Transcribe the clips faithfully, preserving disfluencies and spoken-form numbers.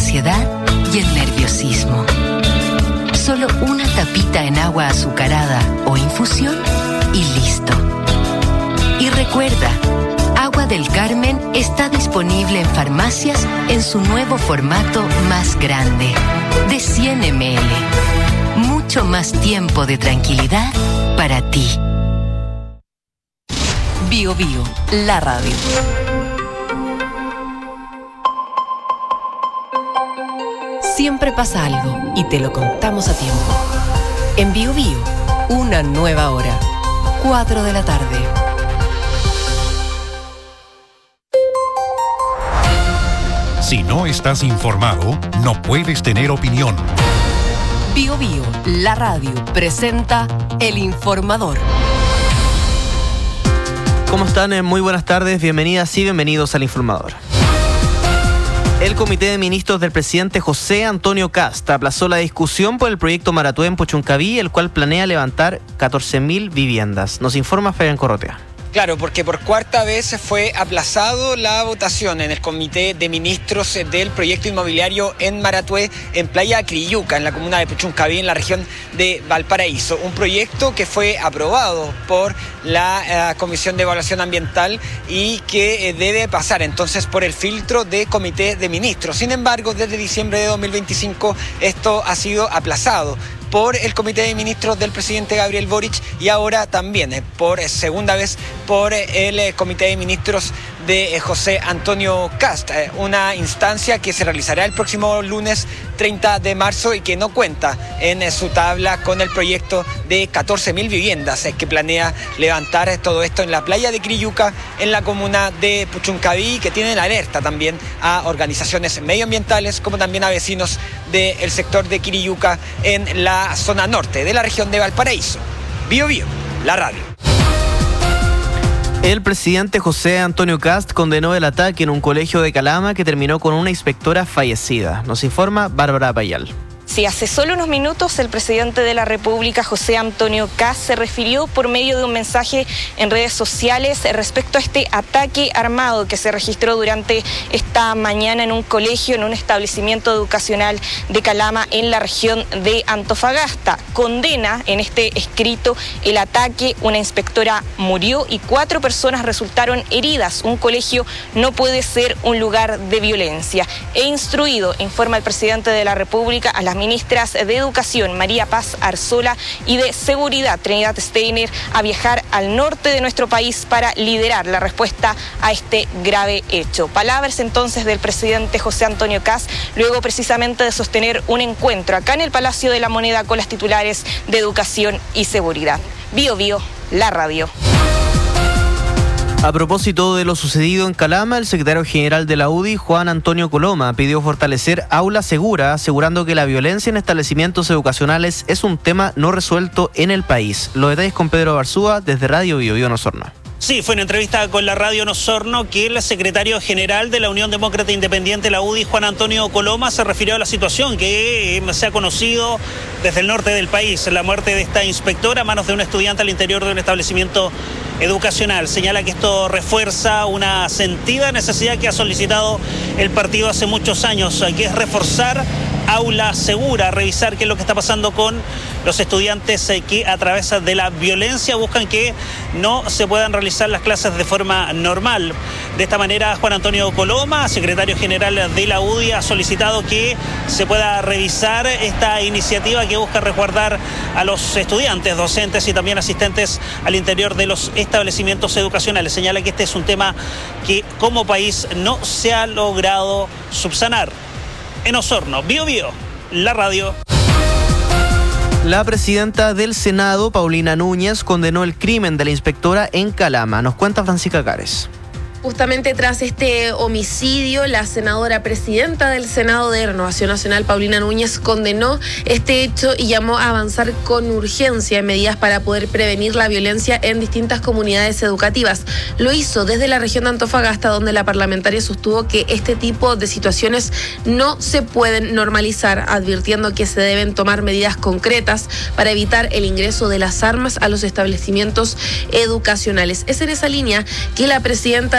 ansiedad y el nerviosismo. Solo una tapita en agua azucarada o infusión y listo. Y recuerda, Agua del Carmen está disponible en farmacias en su nuevo formato más grande, de cien mililitros. Mucho más tiempo de tranquilidad para ti. Bio Bio, la radio. Siempre pasa algo y te lo contamos a tiempo. En Bio Bio, una nueva hora. cuatro de la tarde. Si no estás informado, no puedes tener opinión. Bio Bio, la radio, presenta El Informador. ¿Cómo están? Muy buenas tardes, bienvenidas y bienvenidos al Informador. El Comité de Ministros del presidente José Antonio Kast aplazó la discusión por el proyecto Maratué en Puchuncaví, el cual planea levantar catorce mil viviendas. Nos informa Fabián Corrotea. Claro, porque por cuarta vez fue aplazado la votación en el Comité de Ministros del proyecto inmobiliario en Maratué, en Playa Criyuca, en la comuna de Puchuncaví, en la región de Valparaíso. Un proyecto que fue aprobado por la eh, Comisión de Evaluación Ambiental y que eh, debe pasar entonces por el filtro de Comité de Ministros. Sin embargo, desde diciembre de dos mil veinticinco esto ha sido aplazado por el Comité de Ministros del presidente Gabriel Boric y ahora también eh, por segunda vez por el eh, Comité de Ministros de eh, José Antonio Kast, eh, una instancia que se realizará el próximo lunes treinta de marzo y que no cuenta en eh, su tabla con el proyecto de catorce mil viviendas eh, que planea levantar eh, todo esto en la playa de Criyuca, en la comuna de Puchuncaví, que tienen alerta también a organizaciones medioambientales como también a vecinos del sector de Criyuca en la zona norte de la región de Valparaíso. Bio Bio, la radio. El presidente José Antonio Kast condenó el ataque en un colegio de Calama que terminó con una inspectora fallecida. Nos informa Bárbara Payal. Sí, hace solo unos minutos el presidente de la República, José Antonio Kast, se refirió por medio de un mensaje en redes sociales respecto a este ataque armado que se registró durante esta mañana en un colegio, en un establecimiento educacional de Calama, en la región de Antofagasta. Condena en este escrito el ataque, una inspectora murió y cuatro personas resultaron heridas. Un colegio no puede ser un lugar de violencia. He instruido, informa el presidente de la República, a las ministras de Educación, María Paz Arzola, y de Seguridad, Trinidad Steiner, a viajar al norte de nuestro país para liderar la respuesta a este grave hecho. Palabras entonces del presidente José Antonio Kast, luego precisamente de sostener un encuentro acá en el Palacio de la Moneda con las titulares de Educación y Seguridad. Bio Bio, la radio. A propósito de lo sucedido en Calama, el secretario general de la U D I, Juan Antonio Coloma, pidió fortalecer Aula Segura, asegurando que la violencia en establecimientos educacionales es un tema no resuelto en el país. Los detalles con Pedro Barzúa desde Radio Bio Bio Osorno. Sí, fue en entrevista con la radio en Osorno que el secretario general de la Unión Demócrata Independiente, la U D I, Juan Antonio Coloma, se refirió a la situación que se ha conocido desde el norte del país, la muerte de esta inspectora a manos de un estudiante al interior de un establecimiento educacional. Señala que esto refuerza una sentida necesidad que ha solicitado el partido hace muchos años, que es reforzar Aula Segura, revisar qué es lo que está pasando con los estudiantes que a través de la violencia buscan que no se puedan realizar las clases de forma normal. De esta manera, Juan Antonio Coloma, secretario general de la U D I, ha solicitado que se pueda revisar esta iniciativa que busca resguardar a los estudiantes, docentes y también asistentes al interior de los establecimientos educacionales. Señala que este es un tema que como país no se ha logrado subsanar. En Osorno, Bio Bio, la radio. La presidenta del Senado, Paulina Núñez, condenó el crimen de la inspectora en Calama. Nos cuenta Francisca Cares. Justamente tras este homicidio, la senadora presidenta del Senado de Renovación Nacional, Paulina Núñez, condenó este hecho y llamó a avanzar con urgencia en medidas para poder prevenir la violencia en distintas comunidades educativas. Lo hizo desde la región de Antofagasta, donde la parlamentaria sostuvo que este tipo de situaciones no se pueden normalizar, advirtiendo que se deben tomar medidas concretas para evitar el ingreso de las armas a los establecimientos educacionales. Es en esa línea que la presidenta del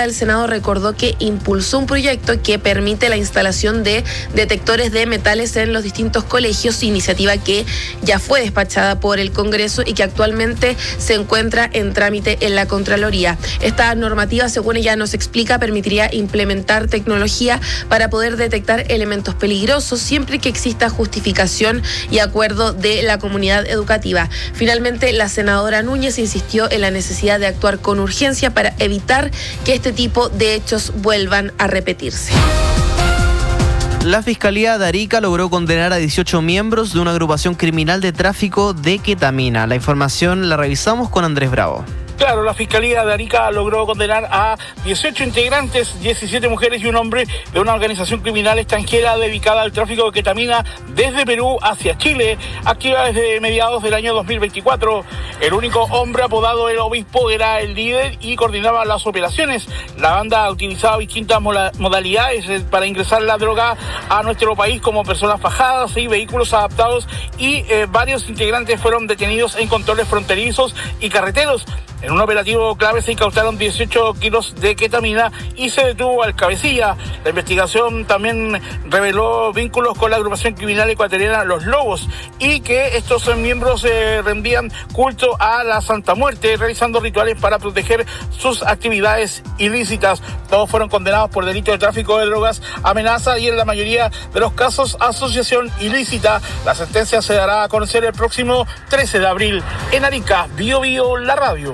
del Senado recordó que impulsó un proyecto que permite la instalación de detectores de metales en los distintos colegios, iniciativa que ya fue despachada por el Congreso y que actualmente se encuentra en trámite en la Contraloría. Esta normativa, según ella nos explica, permitiría implementar tecnología para poder detectar elementos peligrosos siempre que exista justificación y acuerdo de la comunidad educativa. Finalmente, la senadora Núñez insistió en la necesidad de actuar con urgencia para evitar que este tipo de hechos vuelvan a repetirse. La Fiscalía de Arica logró condenar a dieciocho miembros de una agrupación criminal de tráfico de ketamina. La información la revisamos con Andrés Bravo. Claro, la Fiscalía de Arica logró condenar a dieciocho integrantes, diecisiete mujeres y un hombre de una organización criminal extranjera dedicada al tráfico de ketamina desde Perú hacia Chile, activa desde mediados del año dos mil veinticuatro. El único hombre apodado El Obispo era el líder y coordinaba las operaciones. La banda utilizaba distintas modalidades para ingresar la droga a nuestro país, como personas fajadas y vehículos adaptados, y eh, varios integrantes fueron detenidos en controles fronterizos y carreteros. En un operativo clave se incautaron dieciocho kilos de ketamina y se detuvo al cabecilla. La investigación también reveló vínculos con la agrupación criminal ecuatoriana Los Lobos y que estos miembros eh, rendían culto a la Santa Muerte, realizando rituales para proteger sus actividades ilícitas. Todos fueron condenados por delito de tráfico de drogas, amenaza y en la mayoría de los casos asociación ilícita. La sentencia se dará a conocer el próximo trece de abril. En Arica, Bio Bio, la radio.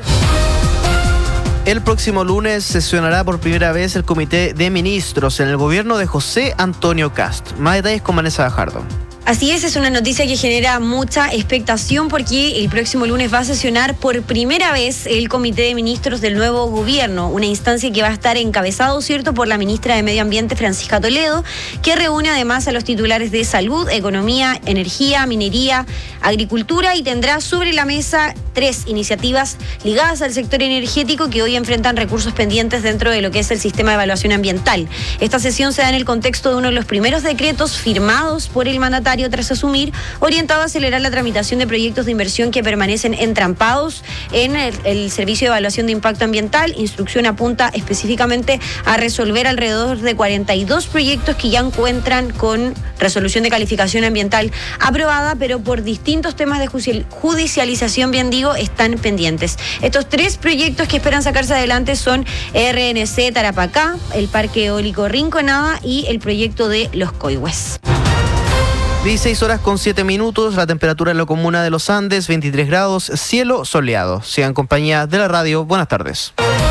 El próximo lunes sesionará por primera vez el Comité de Ministros en el gobierno de José Antonio Kast. Más detalles con Vanessa Gajardo. Así es, es una noticia que genera mucha expectación porque el próximo lunes va a sesionar por primera vez el Comité de Ministros del nuevo gobierno, una instancia que va a estar encabezado, ¿cierto?, por la ministra de Medio Ambiente, Francisca Toledo, que reúne además a los titulares de Salud, Economía, Energía, Minería, Agricultura y tendrá sobre la mesa tres iniciativas ligadas al sector energético que hoy enfrentan recursos pendientes dentro de lo que es el sistema de evaluación ambiental. Esta sesión se da en el contexto de uno de los primeros decretos firmados por el mandatario tras asumir, orientado a acelerar la tramitación de proyectos de inversión que permanecen entrampados en el, el Servicio de Evaluación de Impacto Ambiental. Instrucción apunta específicamente a resolver alrededor de cuarenta y dos proyectos que ya encuentran con resolución de calificación ambiental aprobada, pero por distintos temas de judicialización, bien digo, están pendientes. Estos tres proyectos que esperan sacarse adelante son R N C Tarapacá, el Parque Eólico Rinconada y el proyecto de Los Coihues. dieciséis horas con siete minutos, la temperatura en la comuna de Los Andes, veintitrés grados, cielo soleado. Sigan en compañía de la radio, buenas tardes.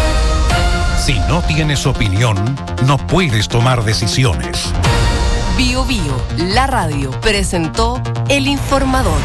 Si no tienes opinión, no puedes tomar decisiones. Bio Bio, la radio, presentó El Informador.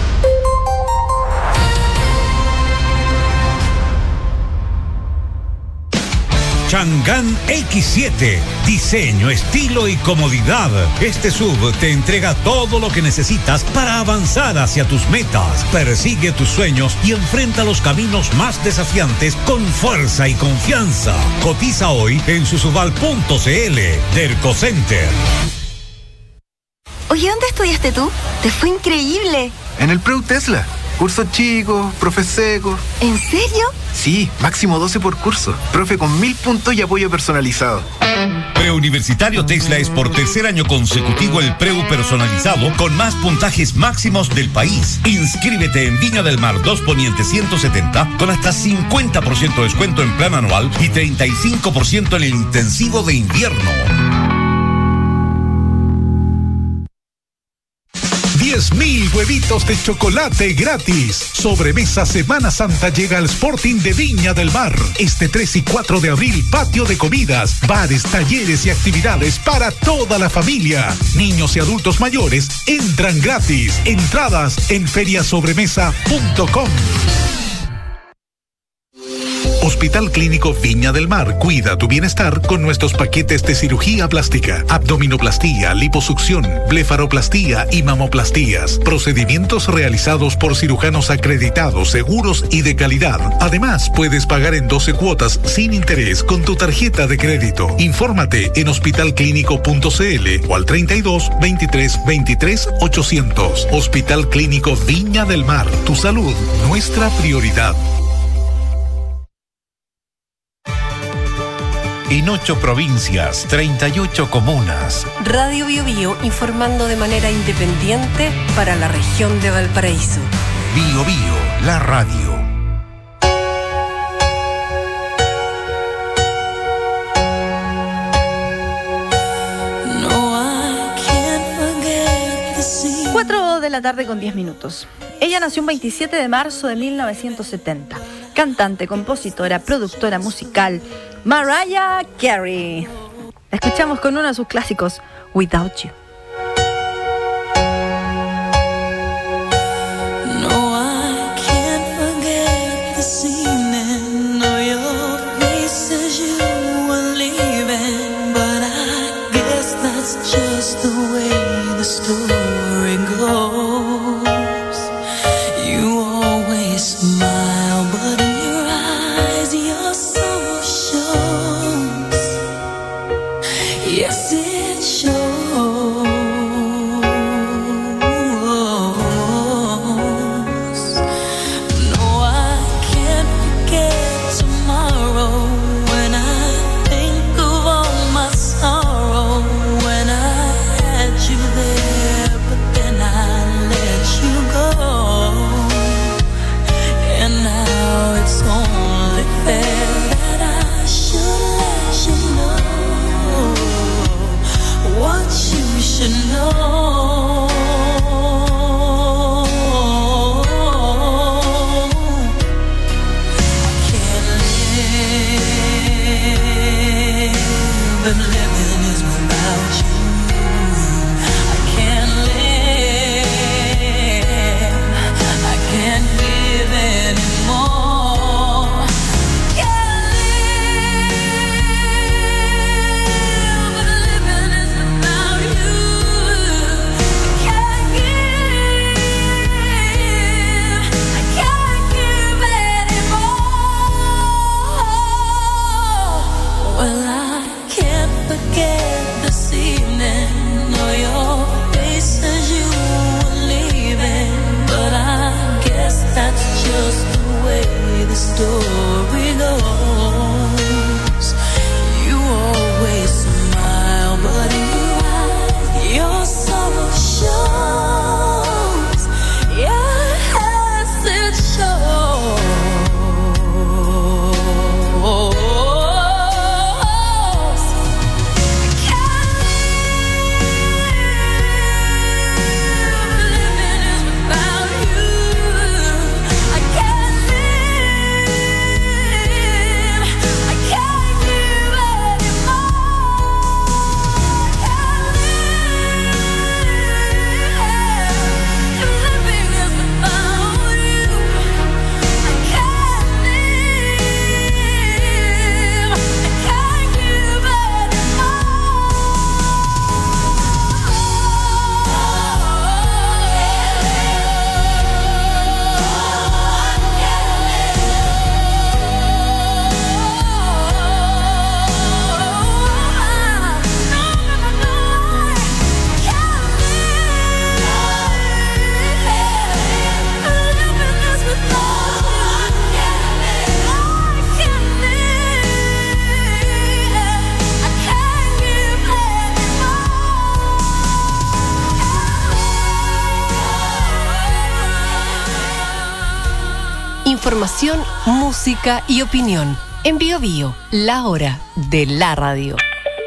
Chang'an X siete, diseño, estilo y comodidad. Este S U V te entrega todo lo que necesitas para avanzar hacia tus metas. Persigue tus sueños y enfrenta los caminos más desafiantes con fuerza y confianza. Cotiza hoy en susubal punto cl. Derco Center. Oye, ¿dónde estudiaste tú? Te fue increíble. En el Preu Tesla. Cursos chicos, profe seco. ¿En serio? Sí, máximo doce por curso. Profe con mil puntos y apoyo personalizado. Preuniversitario Tesla es por tercer año consecutivo el preu personalizado con más puntajes máximos del país. Inscríbete en Viña del Mar dos Poniente ciento setenta con hasta cincuenta por ciento de descuento en plan anual y treinta y cinco por ciento en el intensivo de invierno. diez mil huevitos de chocolate gratis. Sobremesa Semana Santa llega al Sporting de Viña del Mar. Este tres y cuatro de abril, patio de comidas, bares, talleres y actividades para toda la familia. Niños y adultos mayores entran gratis. Entradas en feriasobremesa punto com. Hospital Clínico Viña del Mar cuida tu bienestar con nuestros paquetes de cirugía plástica, abdominoplastía, liposucción, blefaroplastía y mamoplastías. Procedimientos realizados por cirujanos acreditados, seguros y de calidad. Además, puedes pagar en doce cuotas sin interés con tu tarjeta de crédito. Infórmate en hospital clínico punto cl o al treinta y dos, veintitrés, veintitrés, ochocientos. Hospital Clínico Viña del Mar. Tu salud, nuestra prioridad. En ocho provincias, treinta y ocho comunas. Radio Bio Bio, informando de manera independiente para la región de Valparaíso. Bio Bio, la radio. cuatro de la tarde con diez minutos. Ella nació un veintisiete de marzo de mil novecientos setenta. Cantante, compositora, productora musical, Mariah Carey. La escuchamos con uno de sus clásicos, Without You. Información, música y opinión. En Bio Bio, la hora de la radio.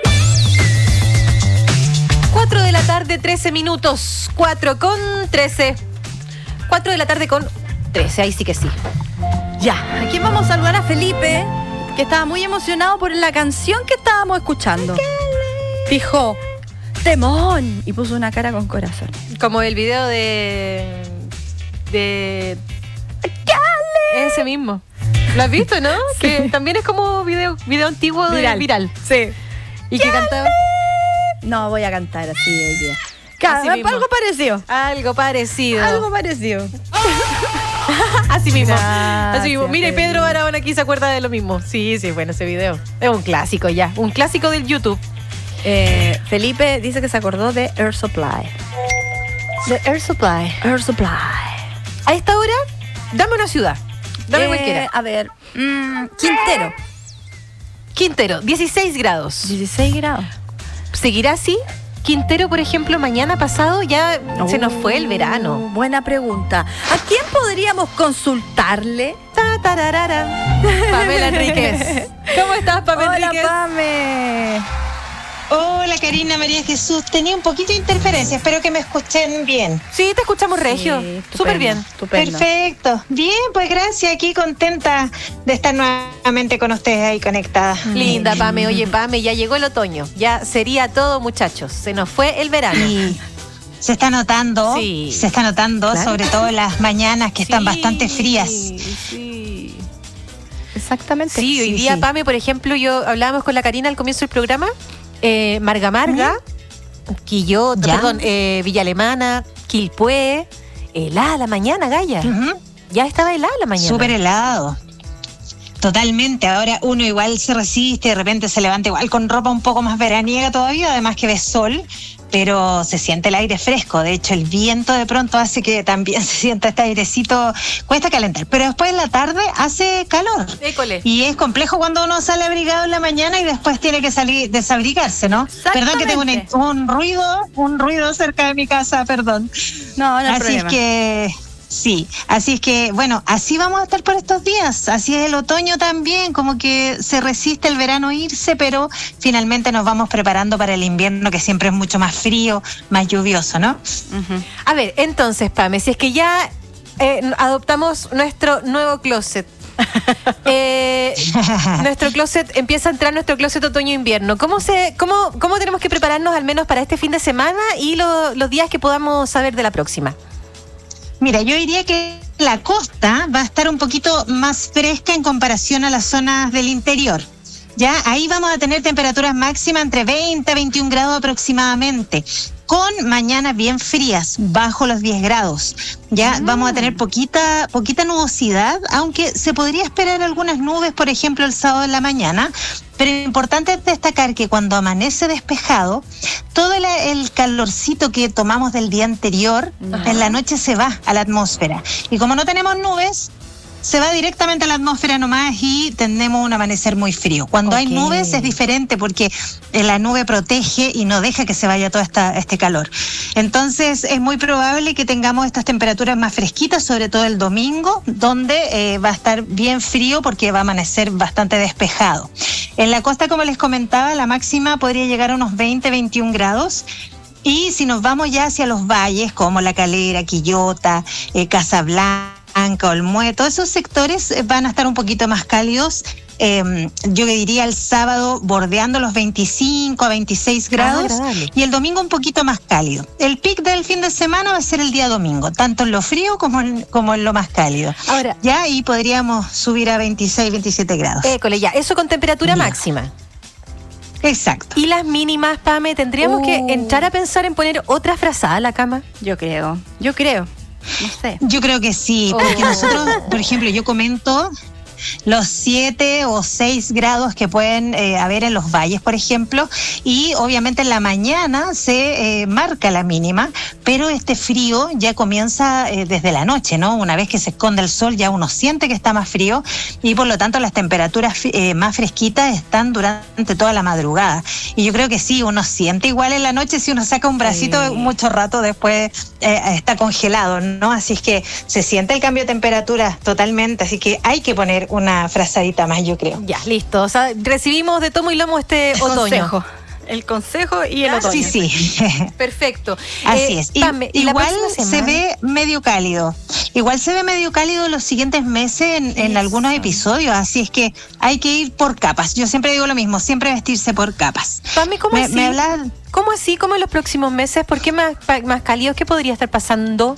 cuatro de la tarde, trece minutos. cuatro con trece. cuatro de la tarde con trece, ahí sí que sí. Ya, aquí vamos a saludar a Felipe, que estaba muy emocionado por la canción que estábamos escuchando. Dijo, temón, y puso una cara con corazón. Como el video de... de... ese mismo. ¿Lo has visto, no? Sí. Que también es como video, video antiguo de viral. viral. Sí. Y que cantaba... No voy a cantar así de día. Así algo parecido. Algo parecido. Algo parecido. Así mismo. Gracias, Así mismo. Mira, y Pedro Barahona aquí se acuerda de lo mismo. Sí, sí, bueno, ese video. Es un clásico ya. Un clásico del YouTube. Eh, Felipe dice que se acordó de Air Supply. De Air Supply. Air Supply. A esta hora, dame una ciudad. Dame eh, cualquiera. A ver, mmm, Quintero. Quintero, dieciséis grados. dieciséis grados. ¿Seguirá así? Quintero, por ejemplo, mañana pasado ya oh, se nos fue el verano. Buena pregunta. ¿A quién podríamos consultarle? Ta, tararara. Pamela Enríquez. ¿Cómo estás, Pamela Hola, Enríquez? Pame. Hola, Karina, María Jesús. Tenía un poquito de interferencia, espero que me escuchen bien. Sí, te escuchamos regio. Sí, súper bien. Estupendo. Perfecto. Bien, pues gracias. Aquí contenta de estar nuevamente con ustedes ahí conectadas. Linda, Pame. Oye, Pame, ya llegó el otoño. Ya sería todo, muchachos. Se nos fue el verano. Sí. Se está notando, sí. se está notando, claro. Sobre todo las mañanas que están sí, bastante frías. Sí. Exactamente. Sí, hoy sí, día, sí. Pame, por ejemplo, yo hablábamos con la Karina al comienzo del programa. Eh, Marga Marga, ¿Mm? Quillota, ¿Ya? perdón, eh, Villa Alemana, Quilpué, helada la mañana, Gaya. Uh-huh. Ya estaba helada la mañana. Súper helado. Totalmente. Ahora uno igual se resiste, de repente se levanta igual con ropa un poco más veraniega todavía, además que ve sol, pero se siente el aire fresco. De hecho, el viento de pronto hace que también se sienta este airecito, cuesta calentar. Pero después en la tarde hace calor. École. Y es complejo cuando uno sale abrigado en la mañana y después tiene que salir, desabrigarse, ¿no? Perdón que tengo un, un ruido, un ruido cerca de mi casa, perdón. No, no hay Así problema. es que... Sí, así es que, bueno, así vamos a estar por estos días. Así es el otoño también, como que se resiste el verano irse, pero finalmente nos vamos preparando para el invierno, que siempre es mucho más frío, más lluvioso, ¿no? Uh-huh. A ver, entonces, Pame, si es que ya eh, adoptamos nuestro nuevo closet, eh, nuestro closet, empieza a entrar nuestro closet otoño-invierno, ¿cómo, se, cómo, ¿cómo tenemos que prepararnos al menos para este fin de semana y lo, los días que podamos saber de la próxima? Mira, yo diría que la costa va a estar un poquito más fresca en comparación a las zonas del interior. Ya, ahí vamos a tener temperaturas máximas entre veinte a veintiún grados aproximadamente, con mañanas bien frías, bajo los diez grados. Ya, mm. vamos a tener poquita, poquita nubosidad, aunque se podría esperar algunas nubes, por ejemplo, el sábado en la mañana. Pero lo importante es destacar que cuando amanece despejado, todo el, el calorcito que tomamos del día anterior, ajá, en la noche se va a la atmósfera. Y como no tenemos nubes, se va directamente a la atmósfera nomás y tenemos un amanecer muy frío. Cuando okay. hay nubes es diferente porque la nube protege y no deja que se vaya todo esta, este calor. Entonces es muy probable que tengamos estas temperaturas más fresquitas, sobre todo el domingo, donde eh, va a estar bien frío porque va a amanecer bastante despejado. En la costa, como les comentaba, la máxima podría llegar a unos veinte, veintiún grados. Y si nos vamos ya hacia los valles, como La Calera, Quillota, eh, Casablanca, Olmué, todos esos sectores van a estar un poquito más cálidos. Eh, yo diría el sábado bordeando los veinticinco a veintiséis grados ah, y el domingo un poquito más cálido. El pic del fin de semana va a ser el día domingo, tanto en lo frío como en, como en lo más cálido. Ahora, ya ahí podríamos subir a veintiséis, veintisiete grados. École, ya, eso con temperatura ya. máxima. Exacto. ¿Y las mínimas, Pame? ¿Tendríamos uh. que entrar a pensar en poner otra frazada a la cama? Yo creo, yo creo. No sé. Yo creo que sí, porque oh. nosotros, por ejemplo, yo comento los siete o seis grados que pueden eh, haber en los valles, por ejemplo, y obviamente en la mañana se eh, marca la mínima, pero este frío ya comienza eh, desde la noche, ¿no? Una vez que se esconde el sol ya uno siente que está más frío y por lo tanto las temperaturas eh, más fresquitas están durante toda la madrugada. Y yo creo que sí, uno siente igual en la noche, si uno saca un bracito sí. mucho rato después eh, está congelado, ¿no? Así es que se siente el cambio de temperatura totalmente, así que hay que poner una frazadita más, yo creo. Ya, listo. O sea, recibimos de tomo y lomo este el otoño. Consejo. El consejo y el ah, otoño. Sí, sí. Perfecto. Así eh, es. Y, Pame, ¿y igual la se ve medio cálido. Igual se ve medio cálido los siguientes meses en, en algunos episodios, así es que hay que ir por capas. Yo siempre digo lo mismo, siempre vestirse por capas. Pame, ¿cómo me, así? Me hablas... ¿Cómo así? ¿Cómo en los próximos meses? ¿Por qué más, más cálido? ¿Qué podría estar pasando?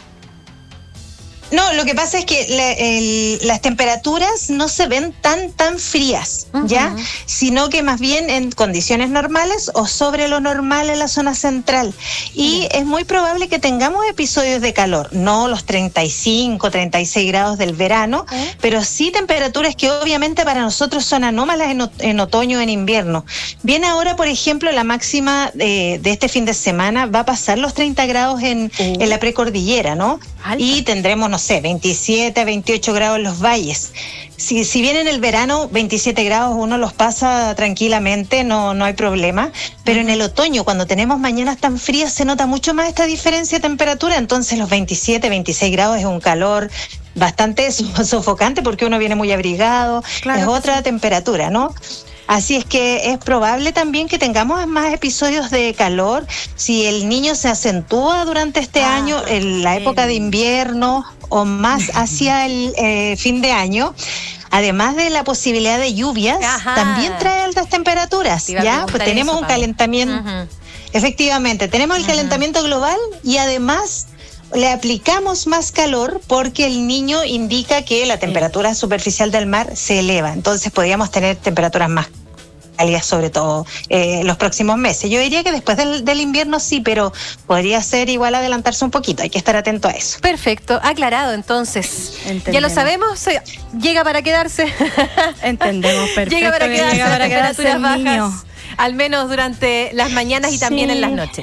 No, lo que pasa es que la, el, las temperaturas no se ven tan tan frías, uh-huh. ¿ya? Sino que más bien en condiciones normales o sobre lo normal en la zona central. Y uh-huh. es muy probable que tengamos episodios de calor, no los treinta y cinco, treinta y seis grados del verano, uh-huh. pero sí temperaturas que obviamente para nosotros son anómalas en, en otoño o en invierno. Bien, ahora, por ejemplo, la máxima de, de este fin de semana va a pasar los treinta grados en, uh-huh. en la precordillera, ¿no? Alta. Y tendremos, no no sé, veintisiete, veintiocho grados en los valles. Si, si bien en el verano veintisiete grados uno los pasa tranquilamente, no, no hay problema, pero en el otoño, cuando tenemos mañanas tan frías, se nota mucho más esta diferencia de temperatura, entonces los veintisiete, veintiséis grados es un calor bastante sofocante porque uno viene muy abrigado, claro, es otra sí. temperatura, ¿no? Así es que es probable también que tengamos más episodios de calor si el niño se acentúa durante este ah, año, en la época de invierno o más hacia el eh, fin de año. Además de la posibilidad de lluvias, Ajá. también trae altas temperaturas. Ya, pues tenemos eso, un calentamiento. Uh-huh. Efectivamente, tenemos el uh-huh. calentamiento global y además le aplicamos más calor porque el niño indica que la temperatura superficial del mar se eleva. Entonces podríamos tener temperaturas más cálidas, sobre todo eh, los próximos meses. Yo diría que después del, del invierno sí, pero podría ser igual adelantarse un poquito. Hay que estar atento a eso. Perfecto, aclarado entonces. Entendemos. Ya lo sabemos, llega para quedarse. Entendemos, perfecto. Llega para quedarse, llega para las quedarse temperaturas bajas, al menos durante las mañanas y sí. también en las noches.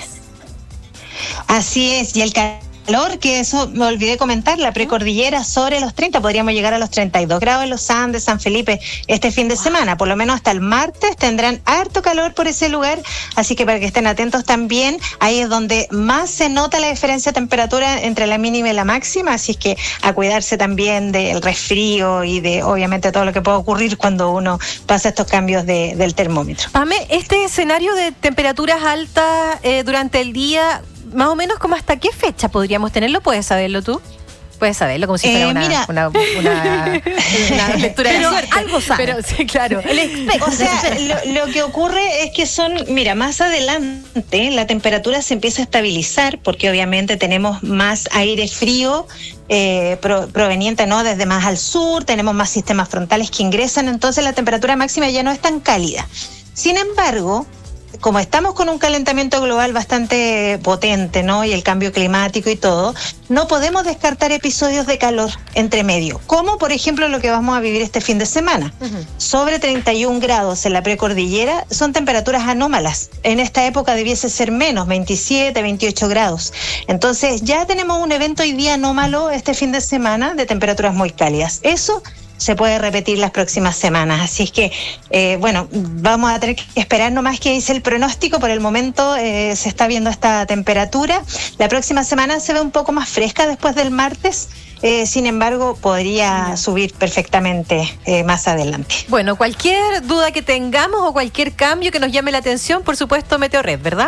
Así es, y el calor, que eso me olvidé comentar, la precordillera sobre los treinta, podríamos llegar a los treinta y dos grados en los Andes, San Felipe, este fin de wow. semana, por lo menos hasta el martes tendrán harto calor por ese lugar, así que para que estén atentos también, ahí es donde más se nota la diferencia de temperatura entre la mínima y la máxima, así es que a cuidarse también del resfrío y de obviamente todo lo que puede ocurrir cuando uno pasa estos cambios de, del termómetro. Pame, este escenario de temperaturas altas eh, durante el día, más o menos, ¿como hasta qué fecha podríamos tenerlo? ¿Puedes saberlo tú? Puedes saberlo como si fuera eh, una, mira. una, una, una, una lectura pero de suerte. Algo sabe. Pero sí, claro. O sea, lo, lo que ocurre es que son, mira, más adelante la temperatura se empieza a estabilizar porque obviamente tenemos más aire frío eh, pro, proveniente, ¿no? Desde más al sur, tenemos más sistemas frontales que ingresan, entonces la temperatura máxima ya no es tan cálida. Sin embargo, como estamos con un calentamiento global bastante potente, ¿no? Y el cambio climático y todo, no podemos descartar episodios de calor entre medio, como por ejemplo lo que vamos a vivir este fin de semana. Uh-huh. Sobre treinta y un grados en la precordillera son temperaturas anómalas. En esta época debiese ser menos, veintisiete, veintiocho grados. Entonces ya tenemos un evento hoy día anómalo este fin de semana de temperaturas muy cálidas. Eso se puede repetir las próximas semanas, así es que eh, bueno, vamos a tener que esperar nomás que dice el pronóstico. Por el momento eh, se está viendo esta temperatura, la próxima semana se ve un poco más fresca después del martes, eh, sin embargo podría subir perfectamente eh, más adelante. Bueno, cualquier duda que tengamos o cualquier cambio que nos llame la atención, por supuesto Meteorred, ¿verdad?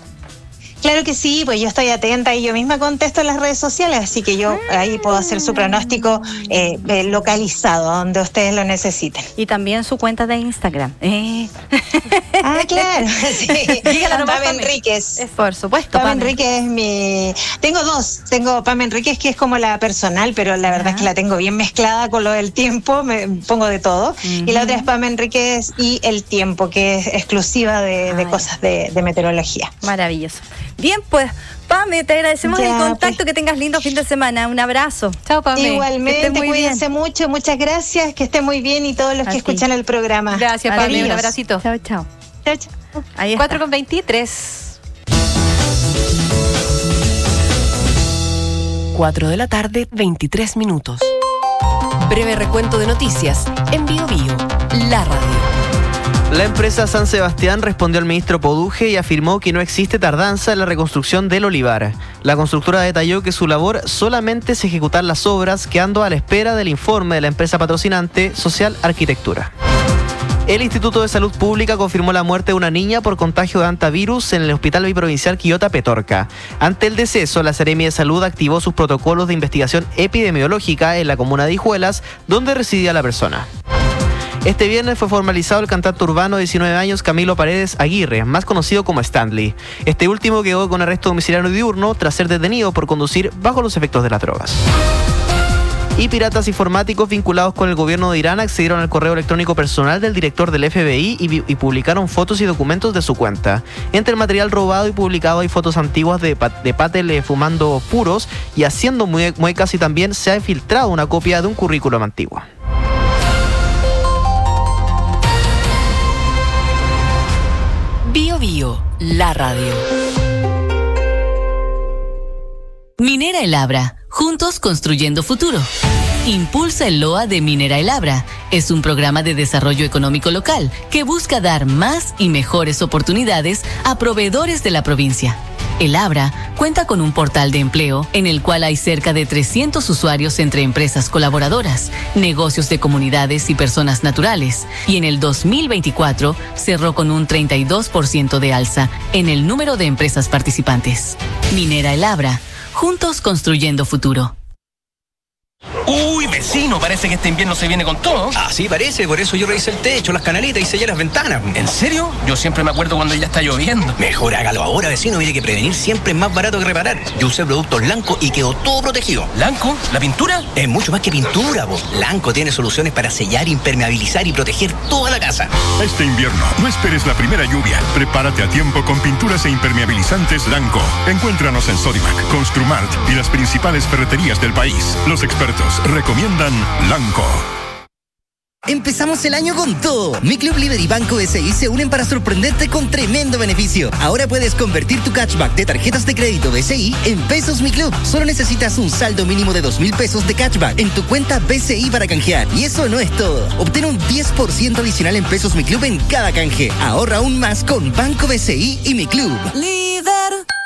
Claro que sí, pues yo estoy atenta y yo misma contesto en las redes sociales, así que yo ahí puedo hacer su pronóstico eh, eh, localizado, donde ustedes lo necesiten. Y también su cuenta de Instagram. Eh. Ah, claro, sí. Dígala nomás, Pam Enríquez. Es por supuesto, Pam Enríquez es mi... Tengo dos, tengo Pam Enríquez, que es como la personal, pero la verdad Ajá. es que la tengo bien mezclada con lo del tiempo, me pongo de todo. Uh-huh. Y la otra es Pam Enríquez y El Tiempo, que es exclusiva de, de cosas de, de meteorología. Maravilloso. Bien, pues, Pame, te agradecemos ya, el contacto, pues. Que tengas lindo fin de semana. Un abrazo. Chao, Pame. Igualmente, cuídense bien. mucho, muchas gracias, que estén muy bien y todos los Así. que escuchan el programa. Gracias, Pame, un abracito. Chao, chao. Chao, chao. Ahí cuatro con veintitrés. cuatro de la tarde, veintitrés minutos. Breve recuento de noticias en Bio Bio, la radio. La empresa San Sebastián respondió al ministro Poduje y afirmó que no existe tardanza en la reconstrucción del olivar. La constructora detalló que su labor solamente es ejecutar las obras, quedando a la espera del informe de la empresa patrocinante Social Arquitectura. El Instituto de Salud Pública confirmó la muerte de una niña por contagio de hantavirus en el Hospital Biprovincial Quillota Petorca. Ante el deceso, la Seremi de Salud activó sus protocolos de investigación epidemiológica en la comuna de Hijuelas, donde residía la persona. Este viernes fue formalizado el cantante urbano de diecinueve años Camilo Paredes Aguirre, más conocido como Stanley. Este último quedó con arresto domiciliario diurno tras ser detenido por conducir bajo los efectos de las drogas. Y piratas informáticos vinculados con el gobierno de Irán accedieron al correo electrónico personal del director del F B I y, y publicaron fotos y documentos de su cuenta. Entre el material robado y publicado hay fotos antiguas de, de Patel fumando puros, y haciendo muecas, y también se ha filtrado una copia de un currículum antiguo. Bio Bio, la radio. Minera El Abra, juntos construyendo futuro. Impulsa el L O A de Minera El Abra. Es un programa de desarrollo económico local que busca dar más y mejores oportunidades a proveedores de la provincia. El Abra cuenta con un portal de empleo en el cual hay cerca de trescientos usuarios entre empresas colaboradoras, negocios de comunidades y personas naturales, y en el dos mil veinticuatro cerró con un treinta y dos por ciento de alza en el número de empresas participantes. Minera El Abra, juntos construyendo futuro. Uy, vecino, parece que este invierno se viene con todo. Ah, sí, parece, por eso yo revisé el techo, las canaletas y sellé las ventanas. ¿En serio? Yo siempre me acuerdo cuando ya está lloviendo. Mejor hágalo ahora, vecino, mire que prevenir siempre es más barato que reparar. Yo usé productos Lanco y quedó todo protegido. ¿Lanco? ¿La pintura? Es mucho más que pintura, vos. Lanco tiene soluciones para sellar, impermeabilizar y proteger toda la casa. Este invierno, no esperes la primera lluvia. Prepárate a tiempo con pinturas e impermeabilizantes Lanco. Encuéntranos en Sodimac, Construmart y las principales ferreterías del país. Los expertos recomiendan Lanco. Empezamos el año con todo. Mi Club Líder y Banco B C I se unen para sorprenderte con tremendo beneficio. Ahora puedes convertir tu cashback de tarjetas de crédito B C I en pesos Mi Club. Solo necesitas un saldo mínimo de dos mil pesos de cashback en tu cuenta B C I para canjear. Y eso no es todo. Obtén un diez por ciento adicional en pesos Mi Club en cada canje. Ahorra aún más con Banco B C I y Mi Club. Líder.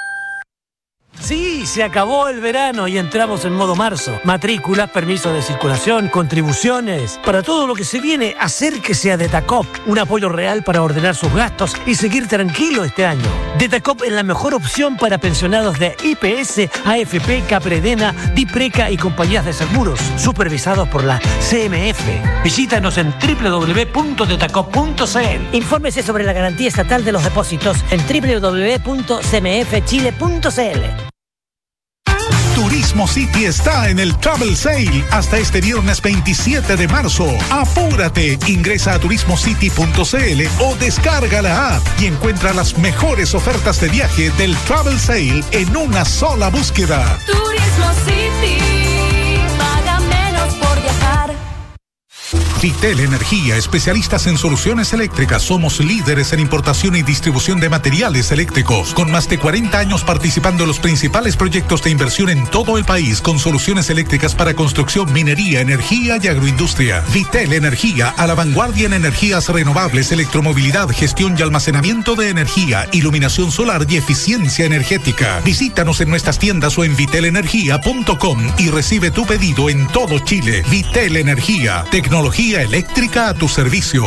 Sí, se acabó el verano y entramos en modo marzo. Matrículas, permisos de circulación, contribuciones. Para todo lo que se viene, acérquese a Detacop. Un apoyo real para ordenar sus gastos y seguir tranquilo este año. Detacop es la mejor opción para pensionados de I P S, A F P, Capredena, Dipreca y compañías de seguros, supervisados por la C M F. Visítanos en doble u doble u doble u punto detacop punto c l. Infórmese sobre la garantía estatal de los depósitos en doble u doble u doble u punto c m f chile punto c l. Turismo City está en el Travel Sale hasta este viernes veintisiete de marzo. Apúrate, ingresa a turismo city punto c l o descarga la app y encuentra las mejores ofertas de viaje del Travel Sale en una sola búsqueda. Turismo City, paga menos por viajar. Vitel Energía, especialistas en soluciones eléctricas. Somos líderes en importación y distribución de materiales eléctricos, con más de cuarenta años participando en los principales proyectos de inversión en todo el país, con soluciones eléctricas para construcción, minería, energía y agroindustria. Vitel Energía, a la vanguardia en energías renovables, electromovilidad, gestión y almacenamiento de energía, iluminación solar y eficiencia energética. Visítanos en nuestras tiendas o en vitel energía punto com y recibe tu pedido en todo Chile. Vitel Energía, tecnología eléctrica a tu servicio.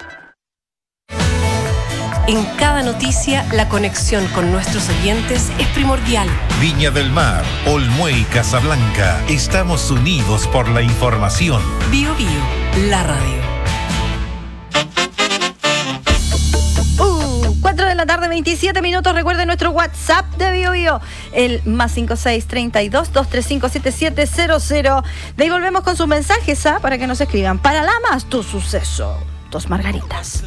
En cada noticia, la conexión con nuestros oyentes es primordial. Viña del Mar, Olmué y Casablanca. Estamos unidos por la información. Bio Bio, la radio. cuatro de la tarde, veintisiete minutos. Recuerden nuestro WhatsApp de Bio Bio, el más cinco seis tres dos, dos tres cinco, siete siete cero cero. De ahí volvemos con sus mensajes, ¿ah? Para que nos escriban. Para Lamas, tu suceso. Dos margaritas.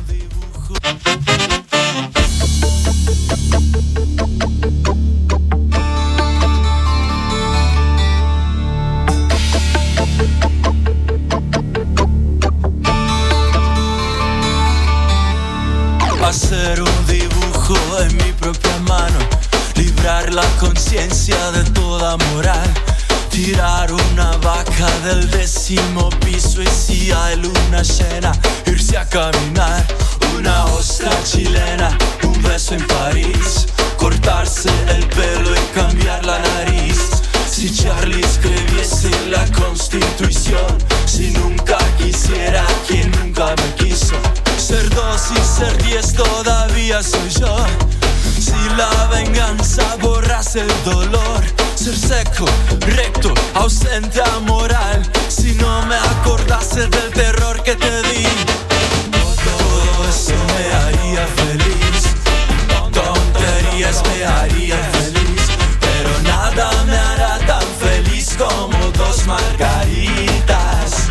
Hacer un dibujo en mi propia mano, librar la conciencia de toda moral, tirar una vaca del décimo piso y si hay luna llena, irse a caminar, una ostra chilena, un beso en París, cortarse el pelo y cambiar la nariz. Si Charlie escribiese la Constitución, si nunca quisiera quien nunca me quiso. Ser dos y ser diez todavía soy yo. Si la venganza borrase el dolor. Ser seco, recto, ausente a moral. Si no me acordase del terror que te di. Todo eso me haría feliz. Tonterías me harían feliz. Pero nada me hará tan feliz como dos margaritas.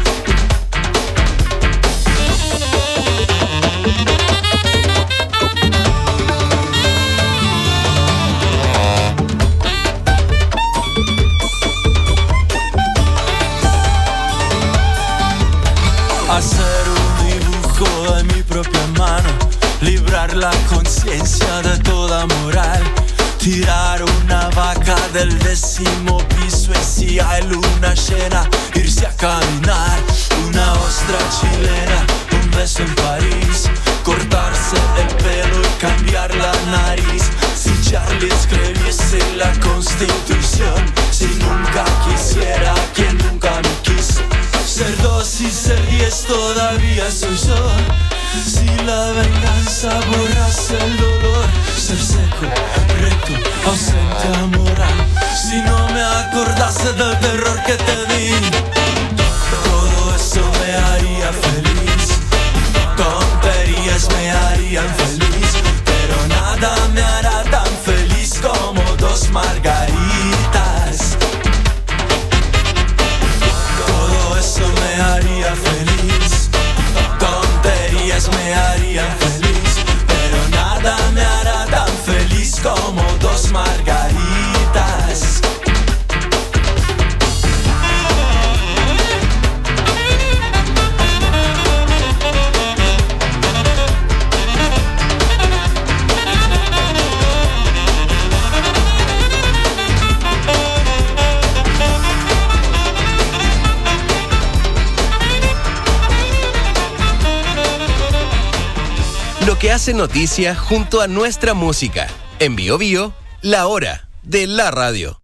Hacer un dibujo en mi propia mano, librar la conciencia de toda moral, tirar una vaca del décimo piso y si hay luna llena, irse a caminar. Una ostra chilena, un beso en París, cortarse el pelo y cambiar la nariz. Si Charlie escribiese la Constitución, si nunca quisiera quien nunca me quiso. Ser dos y ser diez todavía soy yo. Si la venganza borrase el dolor, ser seco, recto, ausente, amoral. Si no me acordase del terror que te di, todo eso me haría feliz. Tonterías me harían feliz, pero nada me hará tan feliz como dos margaritas. Todo eso me haría feliz. Tonterías me harían feliz, pero nada me hará tan feliz como dos margaritas. Lo que hace noticia junto a nuestra música. En Bio Bio, la hora de la radio.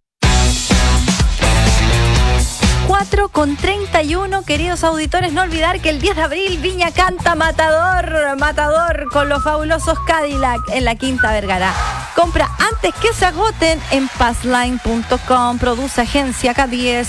cuatro con treinta y uno, queridos auditores, no olvidar que el diez de abril Viña canta Matador, Matador con los fabulosos Cadillac en la Quinta Vergara. Compra antes que se agoten en passline punto com, produce agencia K diez.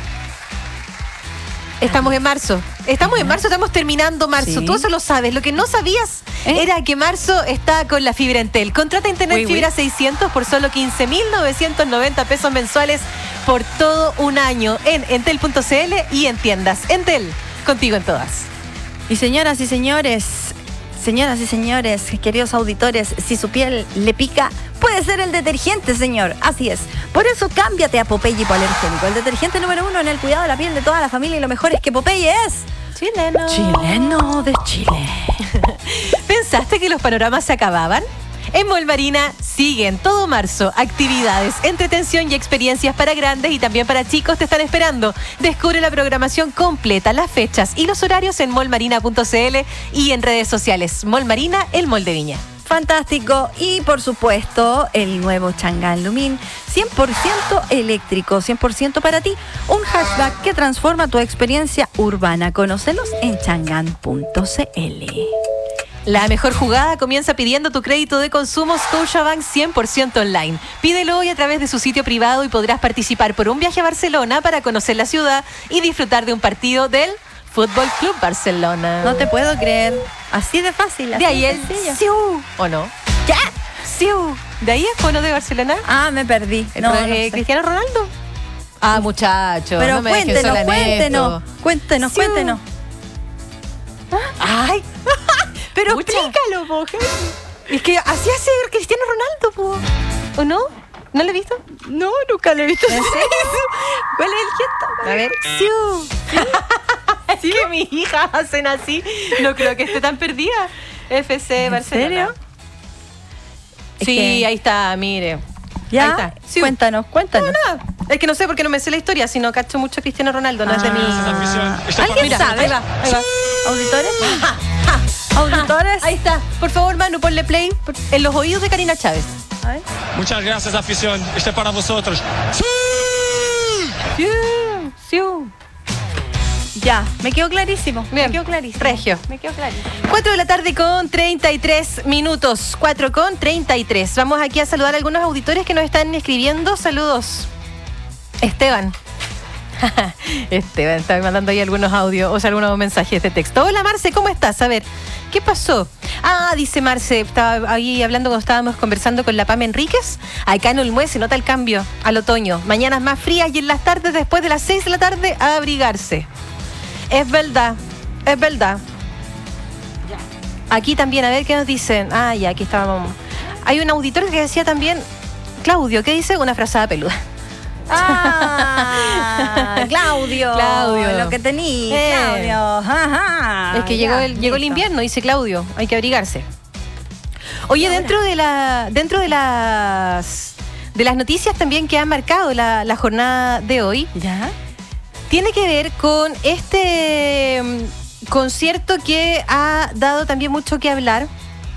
Estamos en marzo. Estamos en marzo, estamos terminando marzo. Sí. Tú eso lo sabes. Lo que no sabías ¿Eh? era que marzo está con la fibra Entel. Contrata Internet oui, fibra oui. seiscientos por solo quince mil novecientos noventa pesos mensuales por todo un año en entel punto c l y en tiendas. Entel, contigo en todas. Y señoras y señores, señoras y señores, queridos auditores, si su piel le pica, puede ser el detergente, señor. Así es. Por eso cámbiate a Popeye hipoalergénico. El detergente número uno en el cuidado de la piel de toda la familia. Y lo mejor es que Popeye es chileno. Chileno de Chile. ¿Pensaste que los panoramas se acababan? En Mall Marina siguen todo marzo. Actividades, entretención y experiencias para grandes y también para chicos te están esperando. Descubre la programación completa, las fechas y los horarios en mall marina punto c l y en redes sociales. Mall Marina, el mall de Viña. Fantástico. Y por supuesto, el nuevo Chang'an Lumin, cien por ciento eléctrico, cien por ciento para ti. Un hatchback que transforma tu experiencia urbana. Conócelos en chang'an punto c l. La mejor jugada comienza pidiendo tu crédito de consumo Scotiabank cien por ciento online. Pídelo hoy a través de su sitio privado y podrás participar por un viaje a Barcelona para conocer la ciudad y disfrutar de un partido del Fútbol Club Barcelona. No te puedo creer. Así de fácil. Así de ahí el Siu. ¿O no? ¿Qué? Siu. ¿De ahí es bueno de Barcelona? Ah, me perdí. No, no sé. ¿Cristiano Ronaldo? Ah, muchachos. Pero no me cuéntenos, cuéntenos, cuéntenos, Siu. cuéntenos. Ay. Pero Mucha. explícalo, po. Es que así hace Cristiano Ronaldo, po. ¿O no? ¿No lo he visto? No, nunca lo he visto. ¿En serio? ¿Cuál es el gesto? A ver. Siu. Es ¿Sí? que mis hijas hacen así. No creo que esté tan perdida. F C Barcelona. ¿En serio? Sí, que... ahí está, mire. ¿Ya? Ahí está. Sí. Cuéntanos, cuéntanos. No, nada. Es que no sé porque no me sé la historia, sino cacho mucho a Cristiano Ronaldo, no ah. es de mi... ¿Alguien Mira, sabe? Ahí va, ahí va. ¿Auditores? Ja, ja. ¿Auditores? Ahí está. Por favor, Manu, ponle play en los oídos de Karina Chávez. A ver. Muchas gracias, afición. Este es para vosotros. ¡Sí! ¡Sí! ¡Sí! Ya, me quedó clarísimo. Bien. Me quedó clarísimo. Regio. Me quedó clarísimo. cuatro de la tarde con treinta y tres minutos. cuatro con treinta y tres. Vamos aquí a saludar a algunos auditores que nos están escribiendo. Saludos. Esteban. Esteban, está mandando ahí algunos audios, o sea, algunos mensajes de texto. Hola, Marce, ¿cómo estás? A ver, ¿qué pasó? Ah, dice Marce, estaba ahí hablando cuando estábamos conversando con la Pam Enríquez. Acá en Olmué se nota el cambio al otoño. Mañanas más frías y en las tardes, después de las seis de la tarde, a abrigarse. Es verdad, es verdad. Aquí también, a ver qué nos dicen. Ah, ya, aquí estábamos. Hay un auditor que decía también, Claudio, ¿qué dice? Una frazada peluda. Ah, Claudio, Claudio, lo que tenía, eh. Claudio. Ajá, es que ya, llegó el llegó el invierno, dice Claudio, hay que abrigarse. Oye, dentro de la dentro de las de las noticias también que han marcado la, la jornada de hoy, ¿ya? Tiene que ver con este um, concierto que ha dado también mucho que hablar,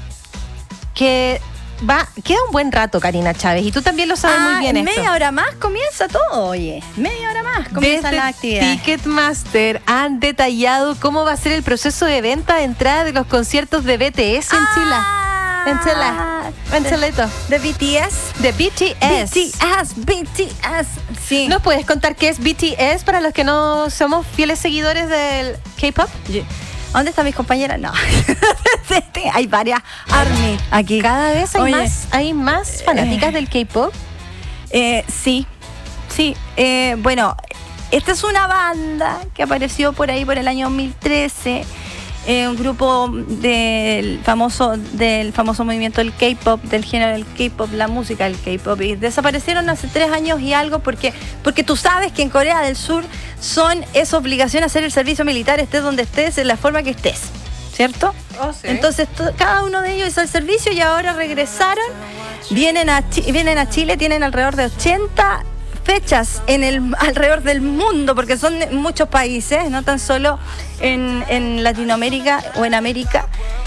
que va, queda un buen rato, Karina Chávez, y tú también lo sabes ah, muy bien en esto. Media hora más comienza todo, oye. Media hora más comienza la actividad. Ticketmaster han detallado cómo va a ser el proceso de venta de entrada de los conciertos de B T S en ah, Chile. En Chile. En Chileto. ¿De B T S? De B T S. B T S, B T S. Sí. ¿Nos puedes contar qué es B T S para los que no somos fieles seguidores del K-pop? ¿Dónde están mis compañeras? No. Hay varias ARMY aquí. Cada vez hay Oye, más, hay más fanáticas eh, del K-pop. Eh, sí, sí. Eh, bueno, esta es una banda que apareció por ahí por el año dos mil trece. Eh, un grupo del famoso del famoso movimiento del K-pop, del género del K-pop, la música del K-pop, y desaparecieron hace tres años y algo porque porque tú sabes que en Corea del Sur son es obligación hacer el servicio militar, estés donde estés, en la forma que estés, ¿cierto? Oh, sí. Entonces to, cada uno de ellos hizo el servicio y ahora regresaron, vienen a vienen a Chile, tienen alrededor de ochenta fechas en el alrededor del mundo, porque son muchos países, no tan solo en, en Latinoamérica o en América,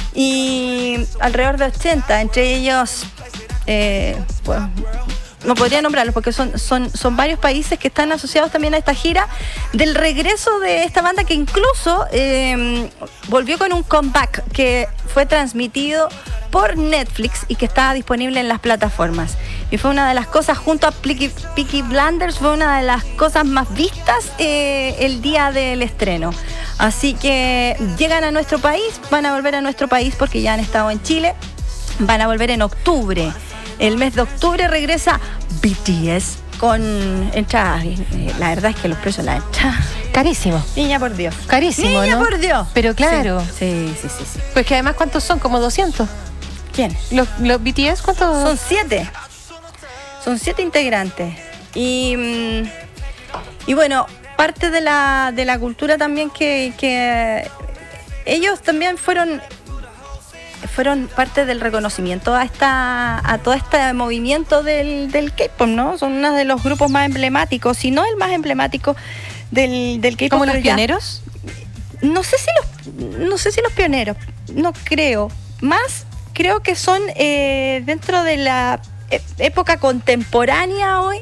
y alrededor de ochenta, entre ellos eh, pues, no podría nombrarlos porque son, son, son varios países que están asociados también a esta gira del regreso de esta banda, que incluso eh, volvió con un comeback que fue transmitido por Netflix y que estaba disponible en las plataformas. Y fue una de las cosas, junto a Peaky, Peaky Blinders, fue una de las cosas más vistas eh, el día del estreno. Así que llegan a nuestro país, van a volver a nuestro país porque ya han estado en Chile, van a volver en octubre. El mes de octubre regresa B T S con entradas. La verdad es que los precios de la entrada... Carísimo. Niña por Dios. Carísimo, Niña ¿no? por Dios. Pero claro. Sí, sí, sí, sí. Pues que además, ¿cuántos son? ¿Como doscientos? ¿Quién? ¿Los, los B T S cuántos? Son siete. Son siete integrantes. Y, y bueno, parte de la, de la cultura también que, que ellos también fueron... fueron parte del reconocimiento a esta a todo este movimiento del, del K-pop, ¿no? Son uno de los grupos más emblemáticos, si no el más emblemático del, del K-pop. ¿Como los pioneros? No sé si los no sé si los pioneros, no creo. Más creo que son eh, dentro de la época contemporánea hoy,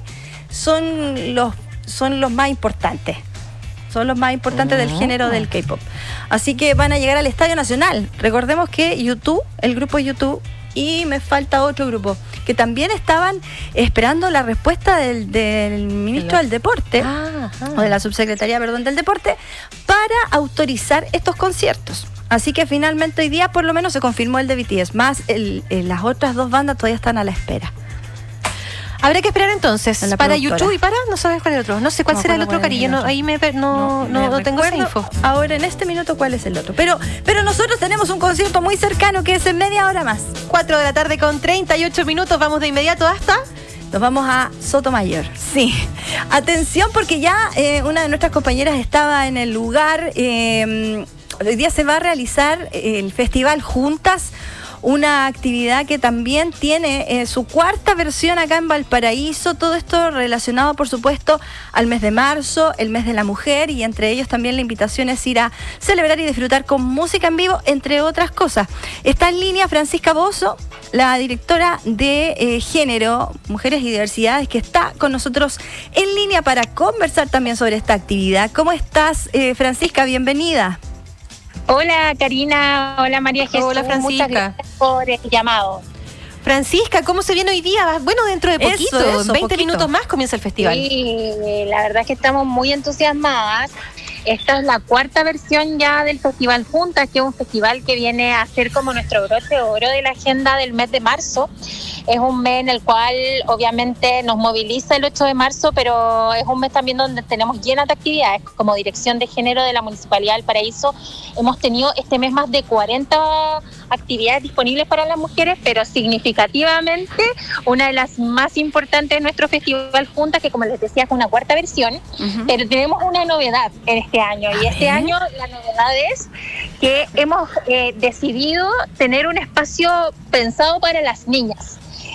son los son los más importantes. Son los más importantes del género del K-pop. Así que van a llegar al Estadio Nacional. Recordemos que YouTube, el grupo YouTube, y me falta otro grupo, que también estaban esperando la respuesta del, del ministro del Deporte, ah, ah. o de la subsecretaría, perdón, del Deporte, para autorizar estos conciertos. Así que finalmente hoy día por lo menos se confirmó el de B T S, más el, el, las otras dos bandas todavía están a la espera. Habrá que esperar entonces para YouTube y para, no sabes cuál es el otro, no sé cuál no, será el otro, cariño, no, ahí me, no, no, no, no tengo esa info. Ahora en este minuto cuál es el otro, pero, pero nosotros tenemos un concierto muy cercano que es en media hora más. cuatro de la tarde con treinta y ocho minutos, vamos de inmediato hasta... Nos vamos a Sotomayor. Sí. Atención porque ya eh, una de nuestras compañeras estaba en el lugar, eh, hoy día se va a realizar el festival Juntas, una actividad que también tiene eh, su cuarta versión acá en Valparaíso, todo esto relacionado por supuesto al mes de marzo, el mes de la mujer, y entre ellos también la invitación es ir a celebrar y disfrutar con música en vivo, entre otras cosas. Está en línea Francisca Bozo, la directora de eh, Género, Mujeres y Diversidades, que está con nosotros en línea para conversar también sobre esta actividad. ¿Cómo estás, eh, Francisca? Bienvenida. Hola Karina, hola María Jesús. Hola Francisca. Muchas gracias por el llamado. Francisca, ¿cómo se viene hoy día? Bueno, dentro de poquito, eso, eso, en veinte poquito. minutos más comienza el festival. Sí, la verdad es que estamos muy entusiasmadas. Esta es la cuarta versión ya del Festival Juntas, que es un festival que viene a ser como nuestro broche de oro de la agenda del mes de marzo. Es un mes en el cual obviamente nos moviliza el ocho de marzo, pero es un mes también donde tenemos llenas de actividades. Como Dirección de Género de la Municipalidad del Paraíso hemos tenido este mes más de cuarenta actividades disponibles para las mujeres, pero significativamente una de las más importantes de nuestro Festival Juntas, que como les decía es una cuarta versión, uh-huh. pero tenemos una novedad en este año, y este año la novedad es que hemos eh, decidido tener un espacio pensado para las niñas.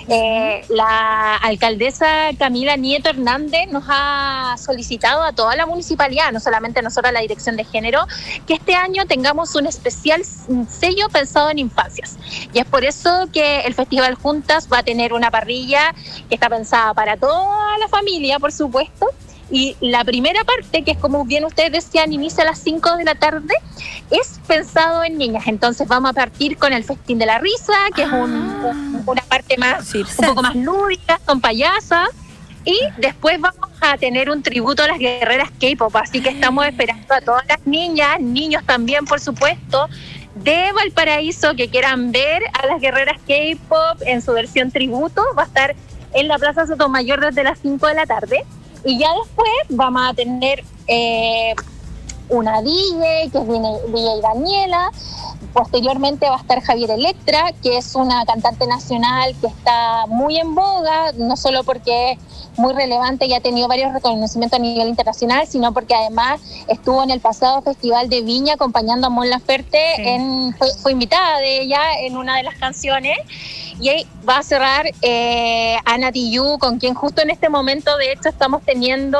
Eh, la alcaldesa Camila Nieto Hernández nos ha solicitado a toda la municipalidad, no solamente a nosotros, a la Dirección de Género, que este año tengamos un especial sello pensado en infancias. Y es por eso que el Festival Juntas va a tener una parrilla que está pensada para toda la familia, por supuesto. Y la primera parte, que es como bien ustedes decían, inicia a las cinco de la tarde, es pensado en niñas. Entonces vamos a partir con el Festín de la Risa, que ah. es un, un, una parte más, sí, un poco más lúdica, con payasas. Y después vamos a tener un tributo a las guerreras K-pop. Así que estamos esperando a todas las niñas, niños también, por supuesto, de Valparaíso, que quieran ver a las guerreras K-pop en su versión tributo. Va a estar en la Plaza Sotomayor desde las cinco de la tarde. Y ya después vamos a tener eh, una D J, que es D J Daniela. Posteriormente va a estar Javier Electra, que es una cantante nacional que está muy en boga, no solo porque es muy relevante y ha tenido varios reconocimientos a nivel internacional, sino porque además estuvo en el pasado Festival de Viña acompañando a Mon Laferte, sí. en, fue, fue invitada de ella en una de las canciones. Y ahí va a cerrar eh, Ana Tijoux, con quien justo en este momento, de hecho, estamos teniendo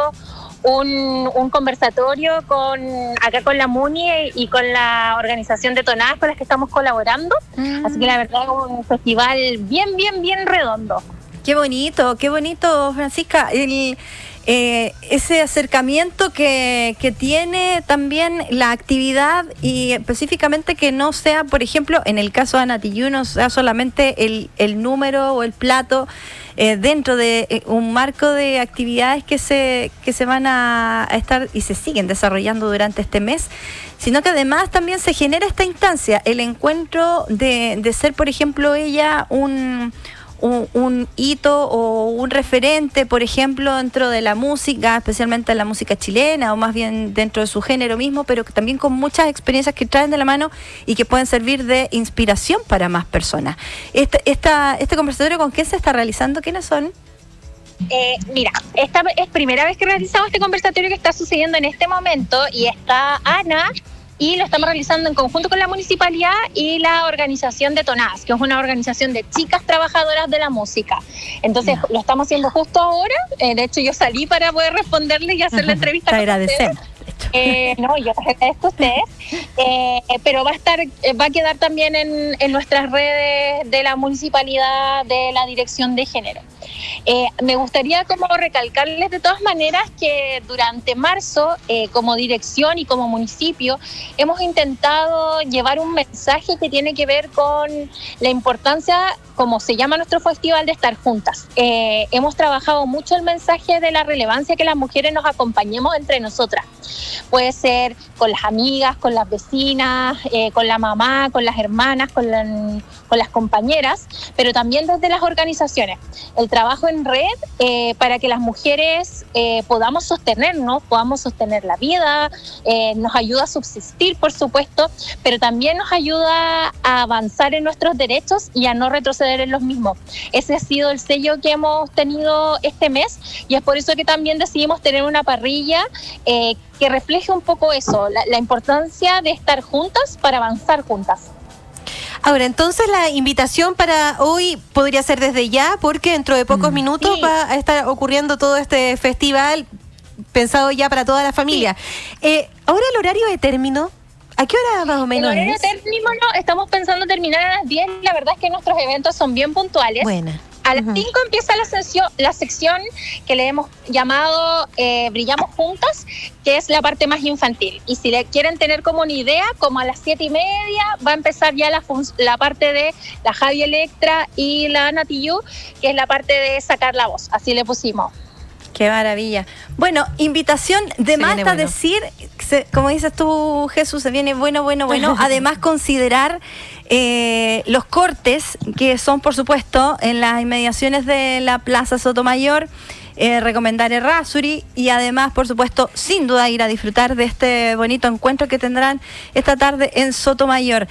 un, un conversatorio con acá con la Muni y con la organización de Tonadas con las que estamos colaborando. Mm. Así que la verdad es un festival bien, bien, bien redondo. Qué bonito, qué bonito, Francisca. El... Eh, ese acercamiento que, que tiene también la actividad, y específicamente que no sea, por ejemplo, en el caso de Ana Tijoux, no sea solamente el, el número o el plato eh, dentro de eh, un marco de actividades que se, que se van a, a estar y se siguen desarrollando durante este mes, sino que además también se genera esta instancia, el encuentro de, de ser, por ejemplo, ella un... Un, un hito o un referente, por ejemplo, dentro de la música, especialmente la música chilena, o más bien dentro de su género mismo, pero que también con muchas experiencias que traen de la mano y que pueden servir de inspiración para más personas. Este, esta, este conversatorio, ¿con quién se está realizando? ¿Quiénes son? Eh, mira, esta es primera vez que realizamos este conversatorio que está sucediendo en este momento, y está Ana, y lo estamos realizando en conjunto con la municipalidad y la organización de Tonadas, que es una organización de chicas trabajadoras de la música. Entonces, no. lo estamos haciendo justo ahora. Eh, de hecho, yo salí para poder responderle y hacer la entrevista. Te agradecemos. Eh, no, yo les agradezco a ustedes, eh, pero va a estar, va a quedar también en, en nuestras redes de la municipalidad, de la Dirección de Género. Eh, me gustaría como recalcarles de todas maneras que durante marzo, eh, como dirección y como municipio, hemos intentado llevar un mensaje que tiene que ver con la importancia, como se llama nuestro festival, de estar juntas. Eh, hemos trabajado mucho el mensaje de la relevancia que las mujeres nos acompañemos entre nosotras. Puede ser con las amigas, con las vecinas, eh, con la mamá, con las hermanas, con, la, con las compañeras, pero también desde las organizaciones. El trabajo en red eh, para que las mujeres eh, podamos sostenernos, podamos sostener la vida, eh, nos ayuda a subsistir, por supuesto, pero también nos ayuda a avanzar en nuestros derechos y a no retroceder en los mismos. Ese ha sido el sello que hemos tenido este mes, y es por eso que también decidimos tener una parrilla eh, que refleje un poco eso, la, la importancia de estar juntas para avanzar juntas. Ahora, entonces la invitación para hoy podría ser desde ya, porque dentro de pocos mm. minutos sí. va a estar ocurriendo todo este festival pensado ya para toda la familia. Sí. Eh, ahora el horario de término, ¿a qué hora más o menos el horario es? de término no, estamos pensando terminar a las diez. La verdad es que nuestros eventos son bien puntuales. Bueno. A las cinco uh-huh. empieza la sección, la sección que le hemos llamado eh, Brillamos Juntas, que es la parte más infantil. Y si le quieren tener como una idea, como a las siete y media va a empezar ya la, fun- la parte de la Javi Electra y la Ana Tijoux, que es la parte de sacar la voz. Así le pusimos. Qué maravilla. Bueno, invitación de se más a bueno. decir, se, como dices tú, Jesús, se viene bueno, bueno, bueno. Además, considerar eh, los cortes, que son, por supuesto, en las inmediaciones de la Plaza Sotomayor. Eh, recomendar Errázuri, y además, por supuesto, sin duda ir a disfrutar de este bonito encuentro que tendrán esta tarde en Sotomayor.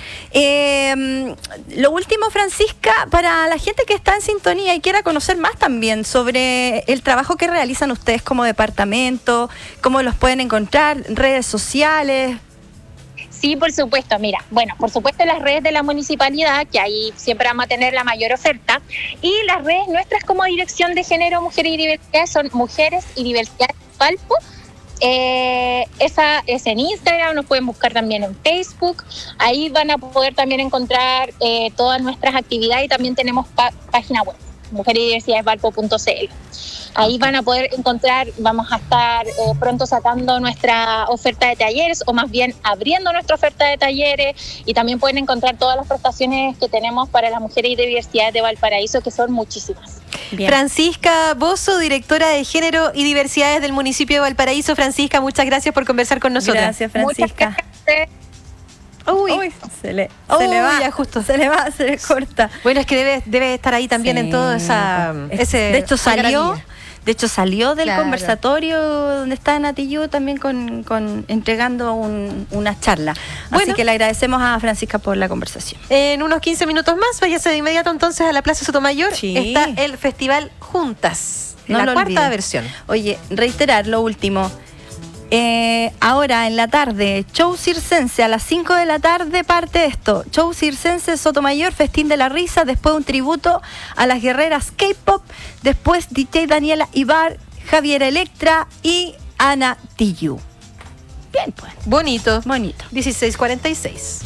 Eh, lo último, Francisca, para la gente que está en sintonía y quiera conocer más también sobre el trabajo que realizan ustedes como departamento, cómo los pueden encontrar, redes sociales. Sí, por supuesto. Mira, bueno, por supuesto las redes de la municipalidad, que ahí siempre vamos a tener la mayor oferta, y las redes nuestras como Dirección de Género, Mujeres y Diversidad son Mujeres y Diversidad Valpo. Eh, esa es en Instagram, nos pueden buscar también en Facebook. Ahí van a poder también encontrar eh, todas nuestras actividades y también tenemos pa- página web, mujeres y diversidades valpo punto c l. Ahí van a poder encontrar, vamos a estar eh, pronto sacando nuestra oferta de talleres, o más bien abriendo nuestra oferta de talleres, y también pueden encontrar todas las prestaciones que tenemos para las mujeres y diversidades de Valparaíso, que son muchísimas. Bien. Francisca Bozo, directora de Género y Diversidades del municipio de Valparaíso. Francisca, muchas gracias por conversar con nosotros. Gracias, Francisca. Muchas gracias. Uy, Uy, se le, Uy, se le va, ya justo. se le va, se le corta. Bueno, es que debe, debe estar ahí también Sí, en todo esa, ese. De hecho salió, algarabía. de hecho salió del Claro. conversatorio donde está Natiyu también con, con entregando un, una charla. Bueno. Así que le agradecemos a Francisca por la conversación. En unos quince minutos más, váyase de inmediato entonces a la Plaza Sotomayor. Sí. Está el Festival Juntas, No la lo cuarta olviden. versión. Oye, reiterar lo último. Eh, ahora en la tarde, show circense, a las cinco de la tarde parte esto. Show circense Sotomayor, Festín de la Risa, después un tributo a las guerreras K-pop, después D J Daniela Ibar, Javier Electra y Ana Tiyu. Bien, pues. Bonito. Bonito. dieciséis cuarenta y seis.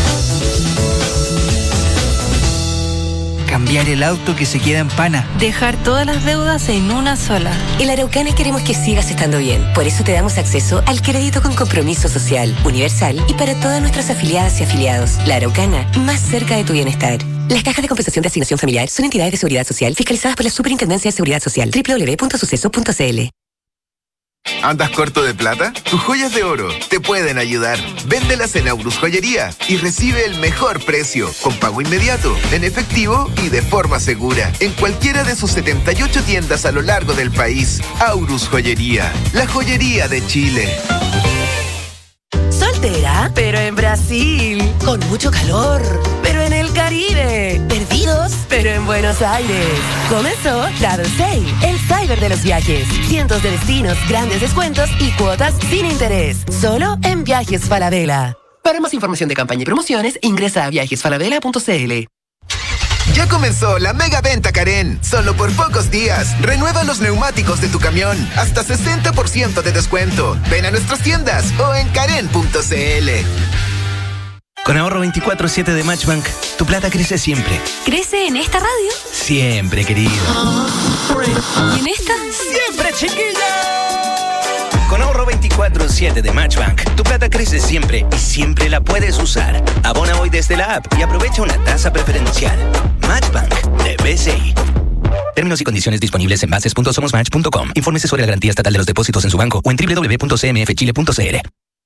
Cambiar el auto que se queda en pana. Dejar todas las deudas en una sola. En Araucana queremos que sigas estando bien. Por eso te damos acceso al crédito con compromiso social, universal y para todas nuestras afiliadas y afiliados. La Araucana, más cerca de tu bienestar. Las cajas de compensación de asignación familiar son entidades de seguridad social fiscalizadas por la Superintendencia de Seguridad Social. doble u doble u doble u punto suceso punto c l. ¿Andas corto de plata? Tus joyas de oro te pueden ayudar. Véndelas en Aurus Joyería y recibe el mejor precio, con pago inmediato, en efectivo y de forma segura, en cualquiera de sus setenta y ocho tiendas a lo largo del país. Aurus Joyería, la joyería de Chile. Soltera, pero en Brasil. Con mucho calor, pero en el Caribe. Perdidos, pero en Buenos Aires. Comenzó Travel Sale, el cyber de los viajes. Cientos de destinos, grandes descuentos y cuotas sin interés. Solo en Viajes Falabella. Para más información de campaña y promociones, ingresa a viajes falabella punto c l. Ya comenzó la mega venta Karen. Solo por pocos días. Renueva los neumáticos de tu camión. Hasta sesenta por ciento de descuento. Ven a nuestras tiendas o en karen punto c l. Con ahorro veinticuatro siete de Matchbank, tu plata crece siempre. ¿Crece en esta radio? Siempre, querido. ¿Y en esta? ¡Siempre, chiquilla! Con ahorro veinticuatro siete de Matchbank, tu plata crece siempre y siempre la puedes usar. Abona hoy desde la app y aprovecha una tasa preferencial. Matchbank de B C I. Términos y condiciones disponibles en bases punto somos match punto com. Infórmese sobre la garantía estatal de los depósitos en su banco o en doble u doble u doble u punto c m f chile punto c l.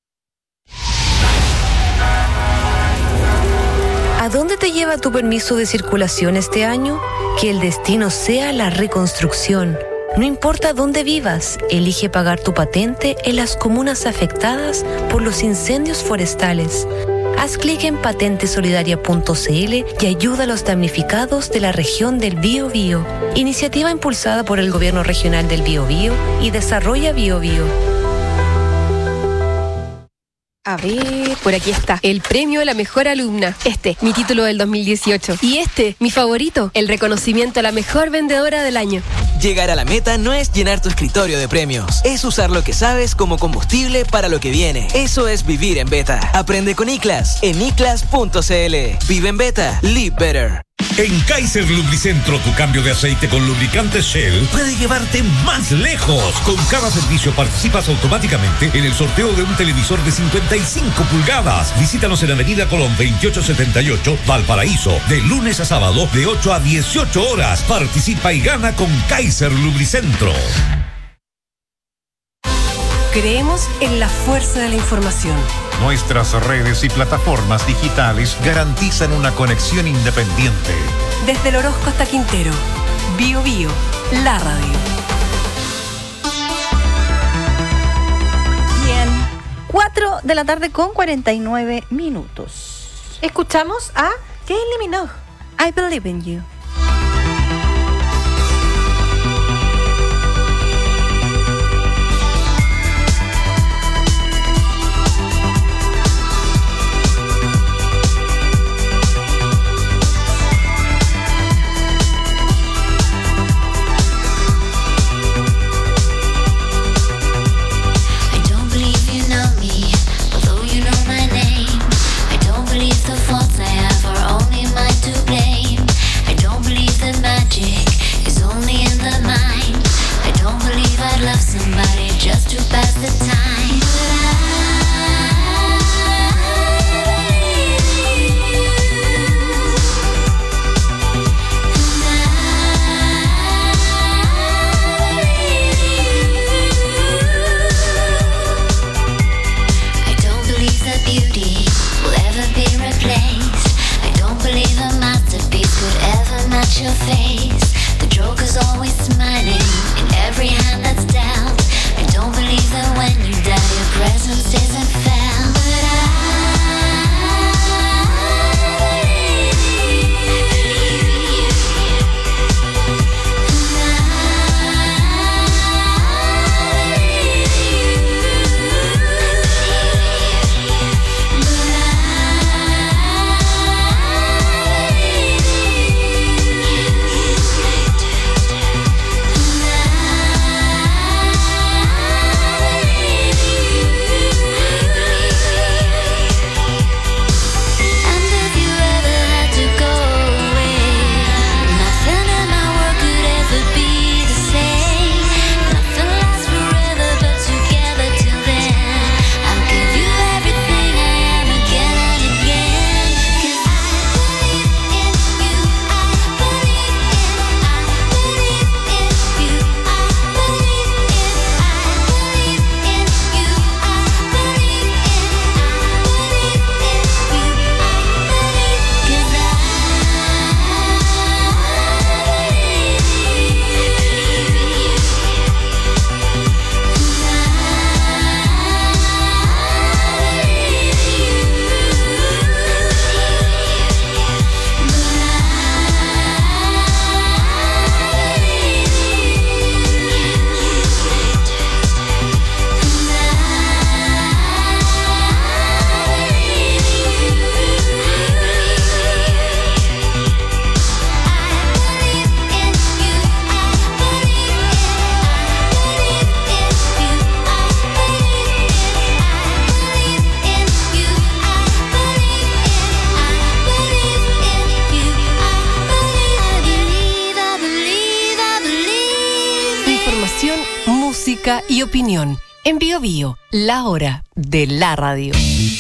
¿A dónde te lleva tu permiso de circulación este año? Que el destino sea la reconstrucción. No importa dónde vivas, elige pagar tu patente en las comunas afectadas por los incendios forestales. Haz clic en patente solidaria punto c l y ayuda a los damnificados de la región del Biobío. Iniciativa impulsada por el Gobierno Regional del Biobío y Desarrolla Biobío. A ver, por aquí está. El premio a la mejor alumna. Este, mi título del dos mil dieciocho. Y este, mi favorito, el reconocimiento a la mejor vendedora del año. Llegar a la meta no es llenar tu escritorio de premios. Es usar lo que sabes como combustible para lo que viene. Eso es vivir en beta. Aprende con ICLAS en iclas punto c l. Vive en beta. Live better. En Kaiser Lubricentro, tu cambio de aceite con lubricante Shell puede llevarte más lejos. Con cada servicio participas automáticamente en el sorteo de un televisor de cincuenta y cinco pulgadas. Visítanos en Avenida Colón veintiocho setenta y ocho, Valparaíso, de lunes a sábado de ocho a dieciocho horas. Participa y gana con Kaiser Lubricentro. Creemos en la fuerza de la información. Nuestras redes y plataformas digitales garantizan una conexión independiente. Desde el Orozco hasta Quintero. Bio Bio, la radio. Bien. cuatro de la tarde con cuarenta y nueve minutos. Escuchamos a Kylie Minogue. I Believe in You. Your face, the Joker's always smiling in every hand that's dealt. I don't believe that when you die, your presence isn't felt. But música y opinión. En Bio Bio, la hora de la radio.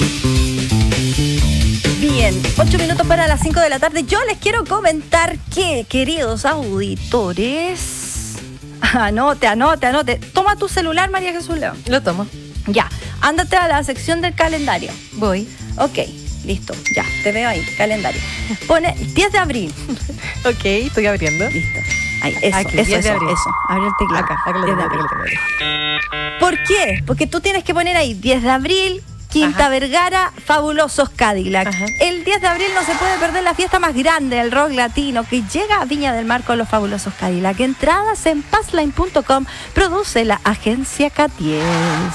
Bien, ocho minutos para las cinco de la tarde. Yo les quiero comentar que, queridos auditores, anote, anote, anote. Toma tu celular, María Jesús León. Lo tomo. Ya, ándate a la sección del calendario. Voy. Ok, listo, ya, te veo ahí, calendario. Pone diez de abril. Ok, estoy abriendo. Listo. Ahí, eso, Aquí, eso, diez de eso, abril. eso. Abre el teclado. Acá, acá lo diez tengo, de acá abril. lo tengo. ¿Por qué? Porque tú tienes que poner ahí diez de abril, Quinta Ajá. Vergara, Fabulosos Cadillac. Ajá. El diez de abril no se puede perder la fiesta más grande del rock latino que llega a Viña del Mar con los Fabulosos Cadillac. Entradas en passline punto com. Produce la agencia Catiers.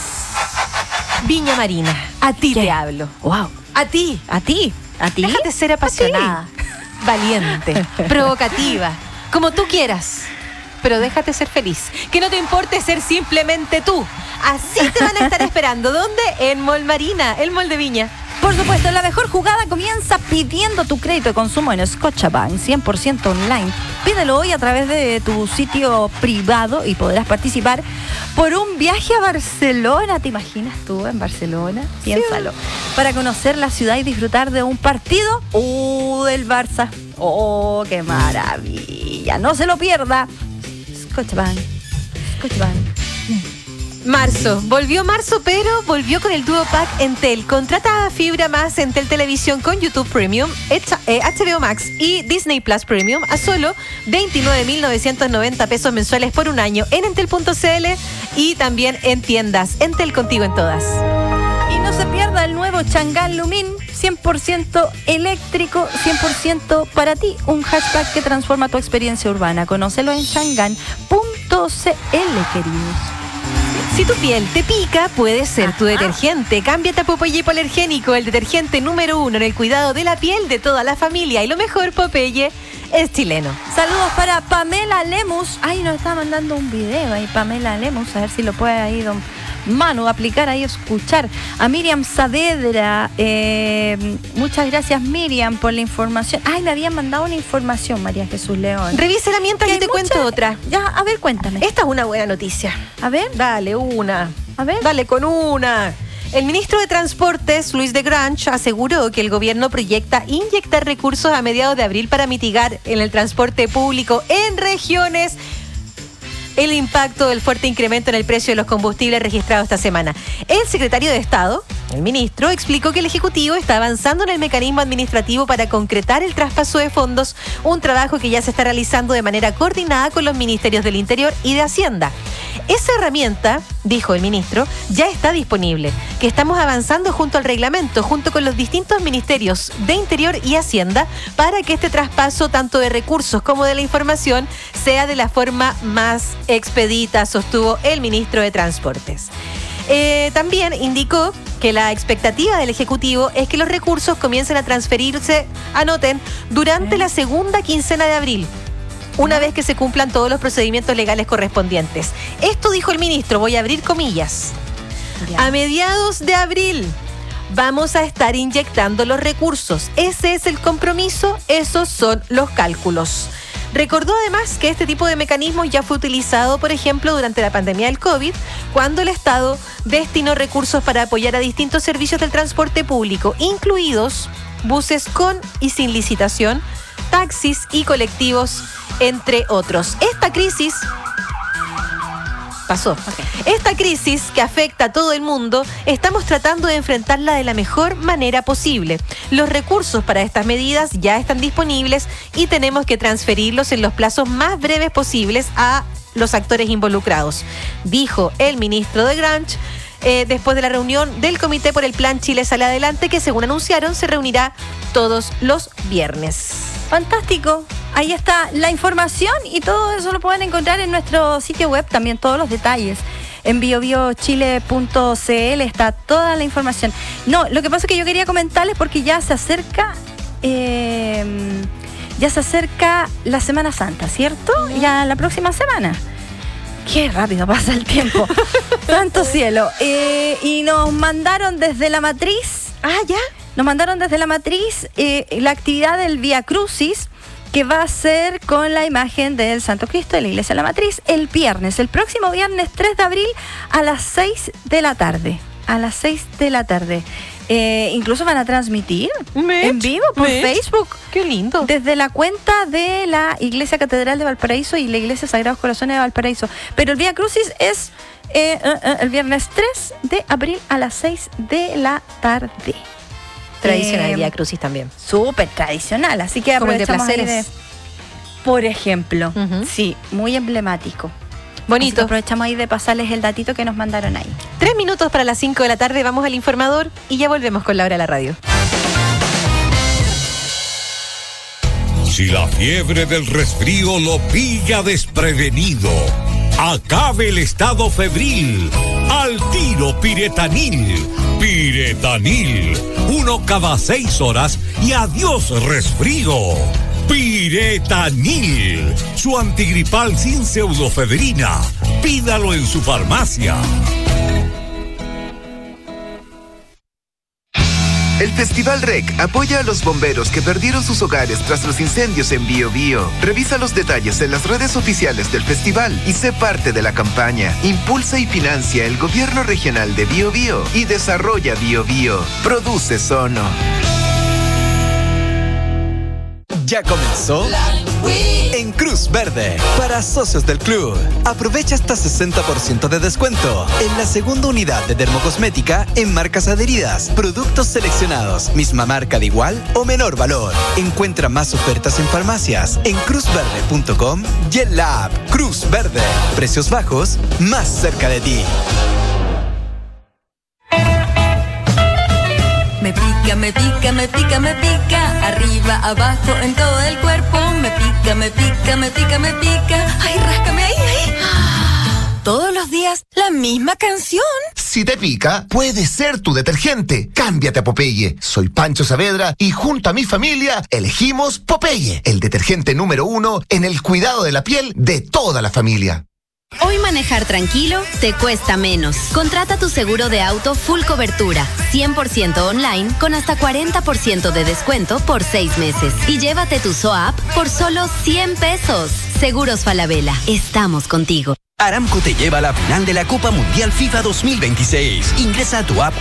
Viña Marina, a ti ¿Qué? te hablo. Wow. A ti. ¿A ti? ¿A ti? Déjate ser apasionada, valiente, provocativa, como tú quieras. Pero déjate ser feliz. Que no te importe ser simplemente tú. Así te van a estar esperando. ¿Dónde? En Mall Marina, el Mall de Viña. Por supuesto, la mejor jugada comienza pidiendo tu crédito de consumo en Scotiabank, cien por ciento online. Pídelo hoy a través de tu sitio privado y podrás participar por un viaje a Barcelona. ¿Te imaginas tú en Barcelona? Piénsalo. Sí. Para conocer la ciudad y disfrutar de un partido uh, del Barça. ¡Oh, qué maravilla! No se lo pierda. Scotiabank. Scotiabank. Marzo, volvió marzo, pero volvió con el Duo Pack Entel. Contrata fibra más Entel Televisión con YouTube Premium, H B O Max y Disney Plus Premium a solo veintinueve mil novecientos noventa pesos mensuales por un año en entel punto c l y también en tiendas. Entel, contigo en todas. Y no se pierda el nuevo Chang'an Lumin, cien por ciento eléctrico, cien por ciento para ti. Un hatchback que transforma tu experiencia urbana. Conócelo en chang'an punto c l, queridos. Si tu piel te pica, puede ser tu detergente. Cámbiate a Popeye Hipoalergénico, el detergente número uno en el cuidado de la piel de toda la familia. Y lo mejor, Popeye es chileno. Saludos para Pamela Lemus. Ay, nos está mandando un video ahí, Pamela Lemus. A ver si lo puede ahí, don Manu, aplicar ahí, escuchar. A Miriam Saavedra. Eh, muchas gracias, Miriam, por la información. Ay, me habían mandado una información, María Jesús León. Revísela mientras yo te mucha... cuento otra. Ya, a ver, cuéntame. Esta es una buena noticia. A ver. Dale, una. A ver. Dale con una. El ministro de Transportes, Luis de Grange, aseguró que el gobierno proyecta inyectar recursos a mediados de abril para mitigar en el transporte público en regiones el impacto del fuerte incremento en el precio de los combustibles registrado esta semana. El secretario de Estado, el ministro, explicó que el Ejecutivo está avanzando en el mecanismo administrativo para concretar el traspaso de fondos, un trabajo que ya se está realizando de manera coordinada con los ministerios del Interior y de Hacienda. Esa herramienta, dijo el ministro, ya está disponible, que estamos avanzando junto al reglamento, junto con los distintos ministerios de Interior y Hacienda, para que este traspaso, tanto de recursos como de la información, sea de la forma más expedita, sostuvo el ministro de Transportes. Eh, también indicó que la expectativa del Ejecutivo es que los recursos comiencen a transferirse, anoten, durante la segunda quincena de abril, una vez que se cumplan todos los procedimientos legales correspondientes. Esto dijo el ministro, voy a abrir comillas. Ya. A mediados de abril vamos a estar inyectando los recursos. Ese es el compromiso, esos son los cálculos. Recordó además que este tipo de mecanismos ya fue utilizado, por ejemplo, durante la pandemia del COVID, cuando el Estado destinó recursos para apoyar a distintos servicios del transporte público, incluidos buses con y sin licitación, taxis y colectivos, entre otros. Esta crisis pasó. Okay. Esta crisis que afecta a todo el mundo, estamos tratando de enfrentarla de la mejor manera posible. Los recursos para estas medidas ya están disponibles y tenemos que transferirlos en los plazos más breves posibles a los actores involucrados, dijo el ministro de Grange, eh, después de la reunión del Comité por el Plan Chile Sale Adelante, que según anunciaron se reunirá todos los viernes. Fantástico. Ahí está la información y todo eso lo pueden encontrar en nuestro sitio web, también todos los detalles. En bio bio chile punto c l está toda la información. No, lo que pasa es que yo quería comentarles porque ya se acerca eh, ya se acerca la Semana Santa, ¿cierto? ¿No? Ya la próxima semana. Qué rápido pasa el tiempo. Santo cielo. Eh, y nos mandaron desde la matriz. Ah, ya. Nos mandaron desde la matriz eh, la actividad del Vía Crucis, que va a ser con la imagen del Santo Cristo de la Iglesia de la Matriz el viernes, el próximo viernes tres de abril a las seis de la tarde. A las seis de la tarde. Eh, incluso van a transmitir Mitch, en vivo por Mitch. Facebook. Qué lindo. Desde la cuenta de la Iglesia Catedral de Valparaíso y la Iglesia Sagrados Corazones de Valparaíso. Pero el Vía Crucis es eh, uh, uh, el viernes tres de abril a las seis de la tarde. Tradicional, eh, Vía Crucis también. Súper tradicional, así que como el de aprovechamos ahí placeres. de, por ejemplo, Uh-huh. sí, muy emblemático. Bonito. Así que aprovechamos ahí de pasarles el datito que nos mandaron ahí. Tres minutos para las cinco de la tarde, vamos al informador y ya volvemos con la hora de la radio. Si la fiebre del resfrío lo pilla desprevenido, acabe el estado febril. Al tiro Piretanil. Piretanil. Uno cada seis horas y adiós resfrío. Piretanil. Su antigripal sin pseudofedrina. Pídalo en su farmacia. El Festival R E C apoya a los bomberos que perdieron sus hogares tras los incendios en Bío Bío. Revisa los detalles en las redes oficiales del festival y sé parte de la campaña. Impulsa y financia el gobierno regional de Bío Bío y desarrolla Bío Bío. Produce Sono. Ya comenzó en Cruz Verde para socios del club. Aprovecha hasta sesenta por ciento de descuento en la segunda unidad de dermocosmética en marcas adheridas, productos seleccionados, misma marca de igual o menor valor. Encuentra más ofertas en farmacias en cruz verde punto com y en la app Cruz Verde. Precios bajos más cerca de ti. Me pica, me pica, me pica, me pica. Arriba, abajo, en todo el cuerpo. Me pica, me pica, me pica, me pica. Ay, ráscame ahí, ahí. Todos los días, la misma canción. Si te pica, puede ser tu detergente. Cámbiate a Popeye. Soy Pancho Saavedra y junto a mi familia elegimos Popeye, el detergente número uno en el cuidado de la piel de toda la familia. Hoy manejar tranquilo te cuesta menos. Contrata tu seguro de auto full cobertura, cien por ciento online, con hasta cuarenta por ciento de descuento por seis meses. Y llévate tu S O A P por solo cien pesos. Seguros Falabella, estamos contigo. Aramco te lleva a la final de la Copa Mundial FIFA dos mil veintiséis. Ingresa a tu app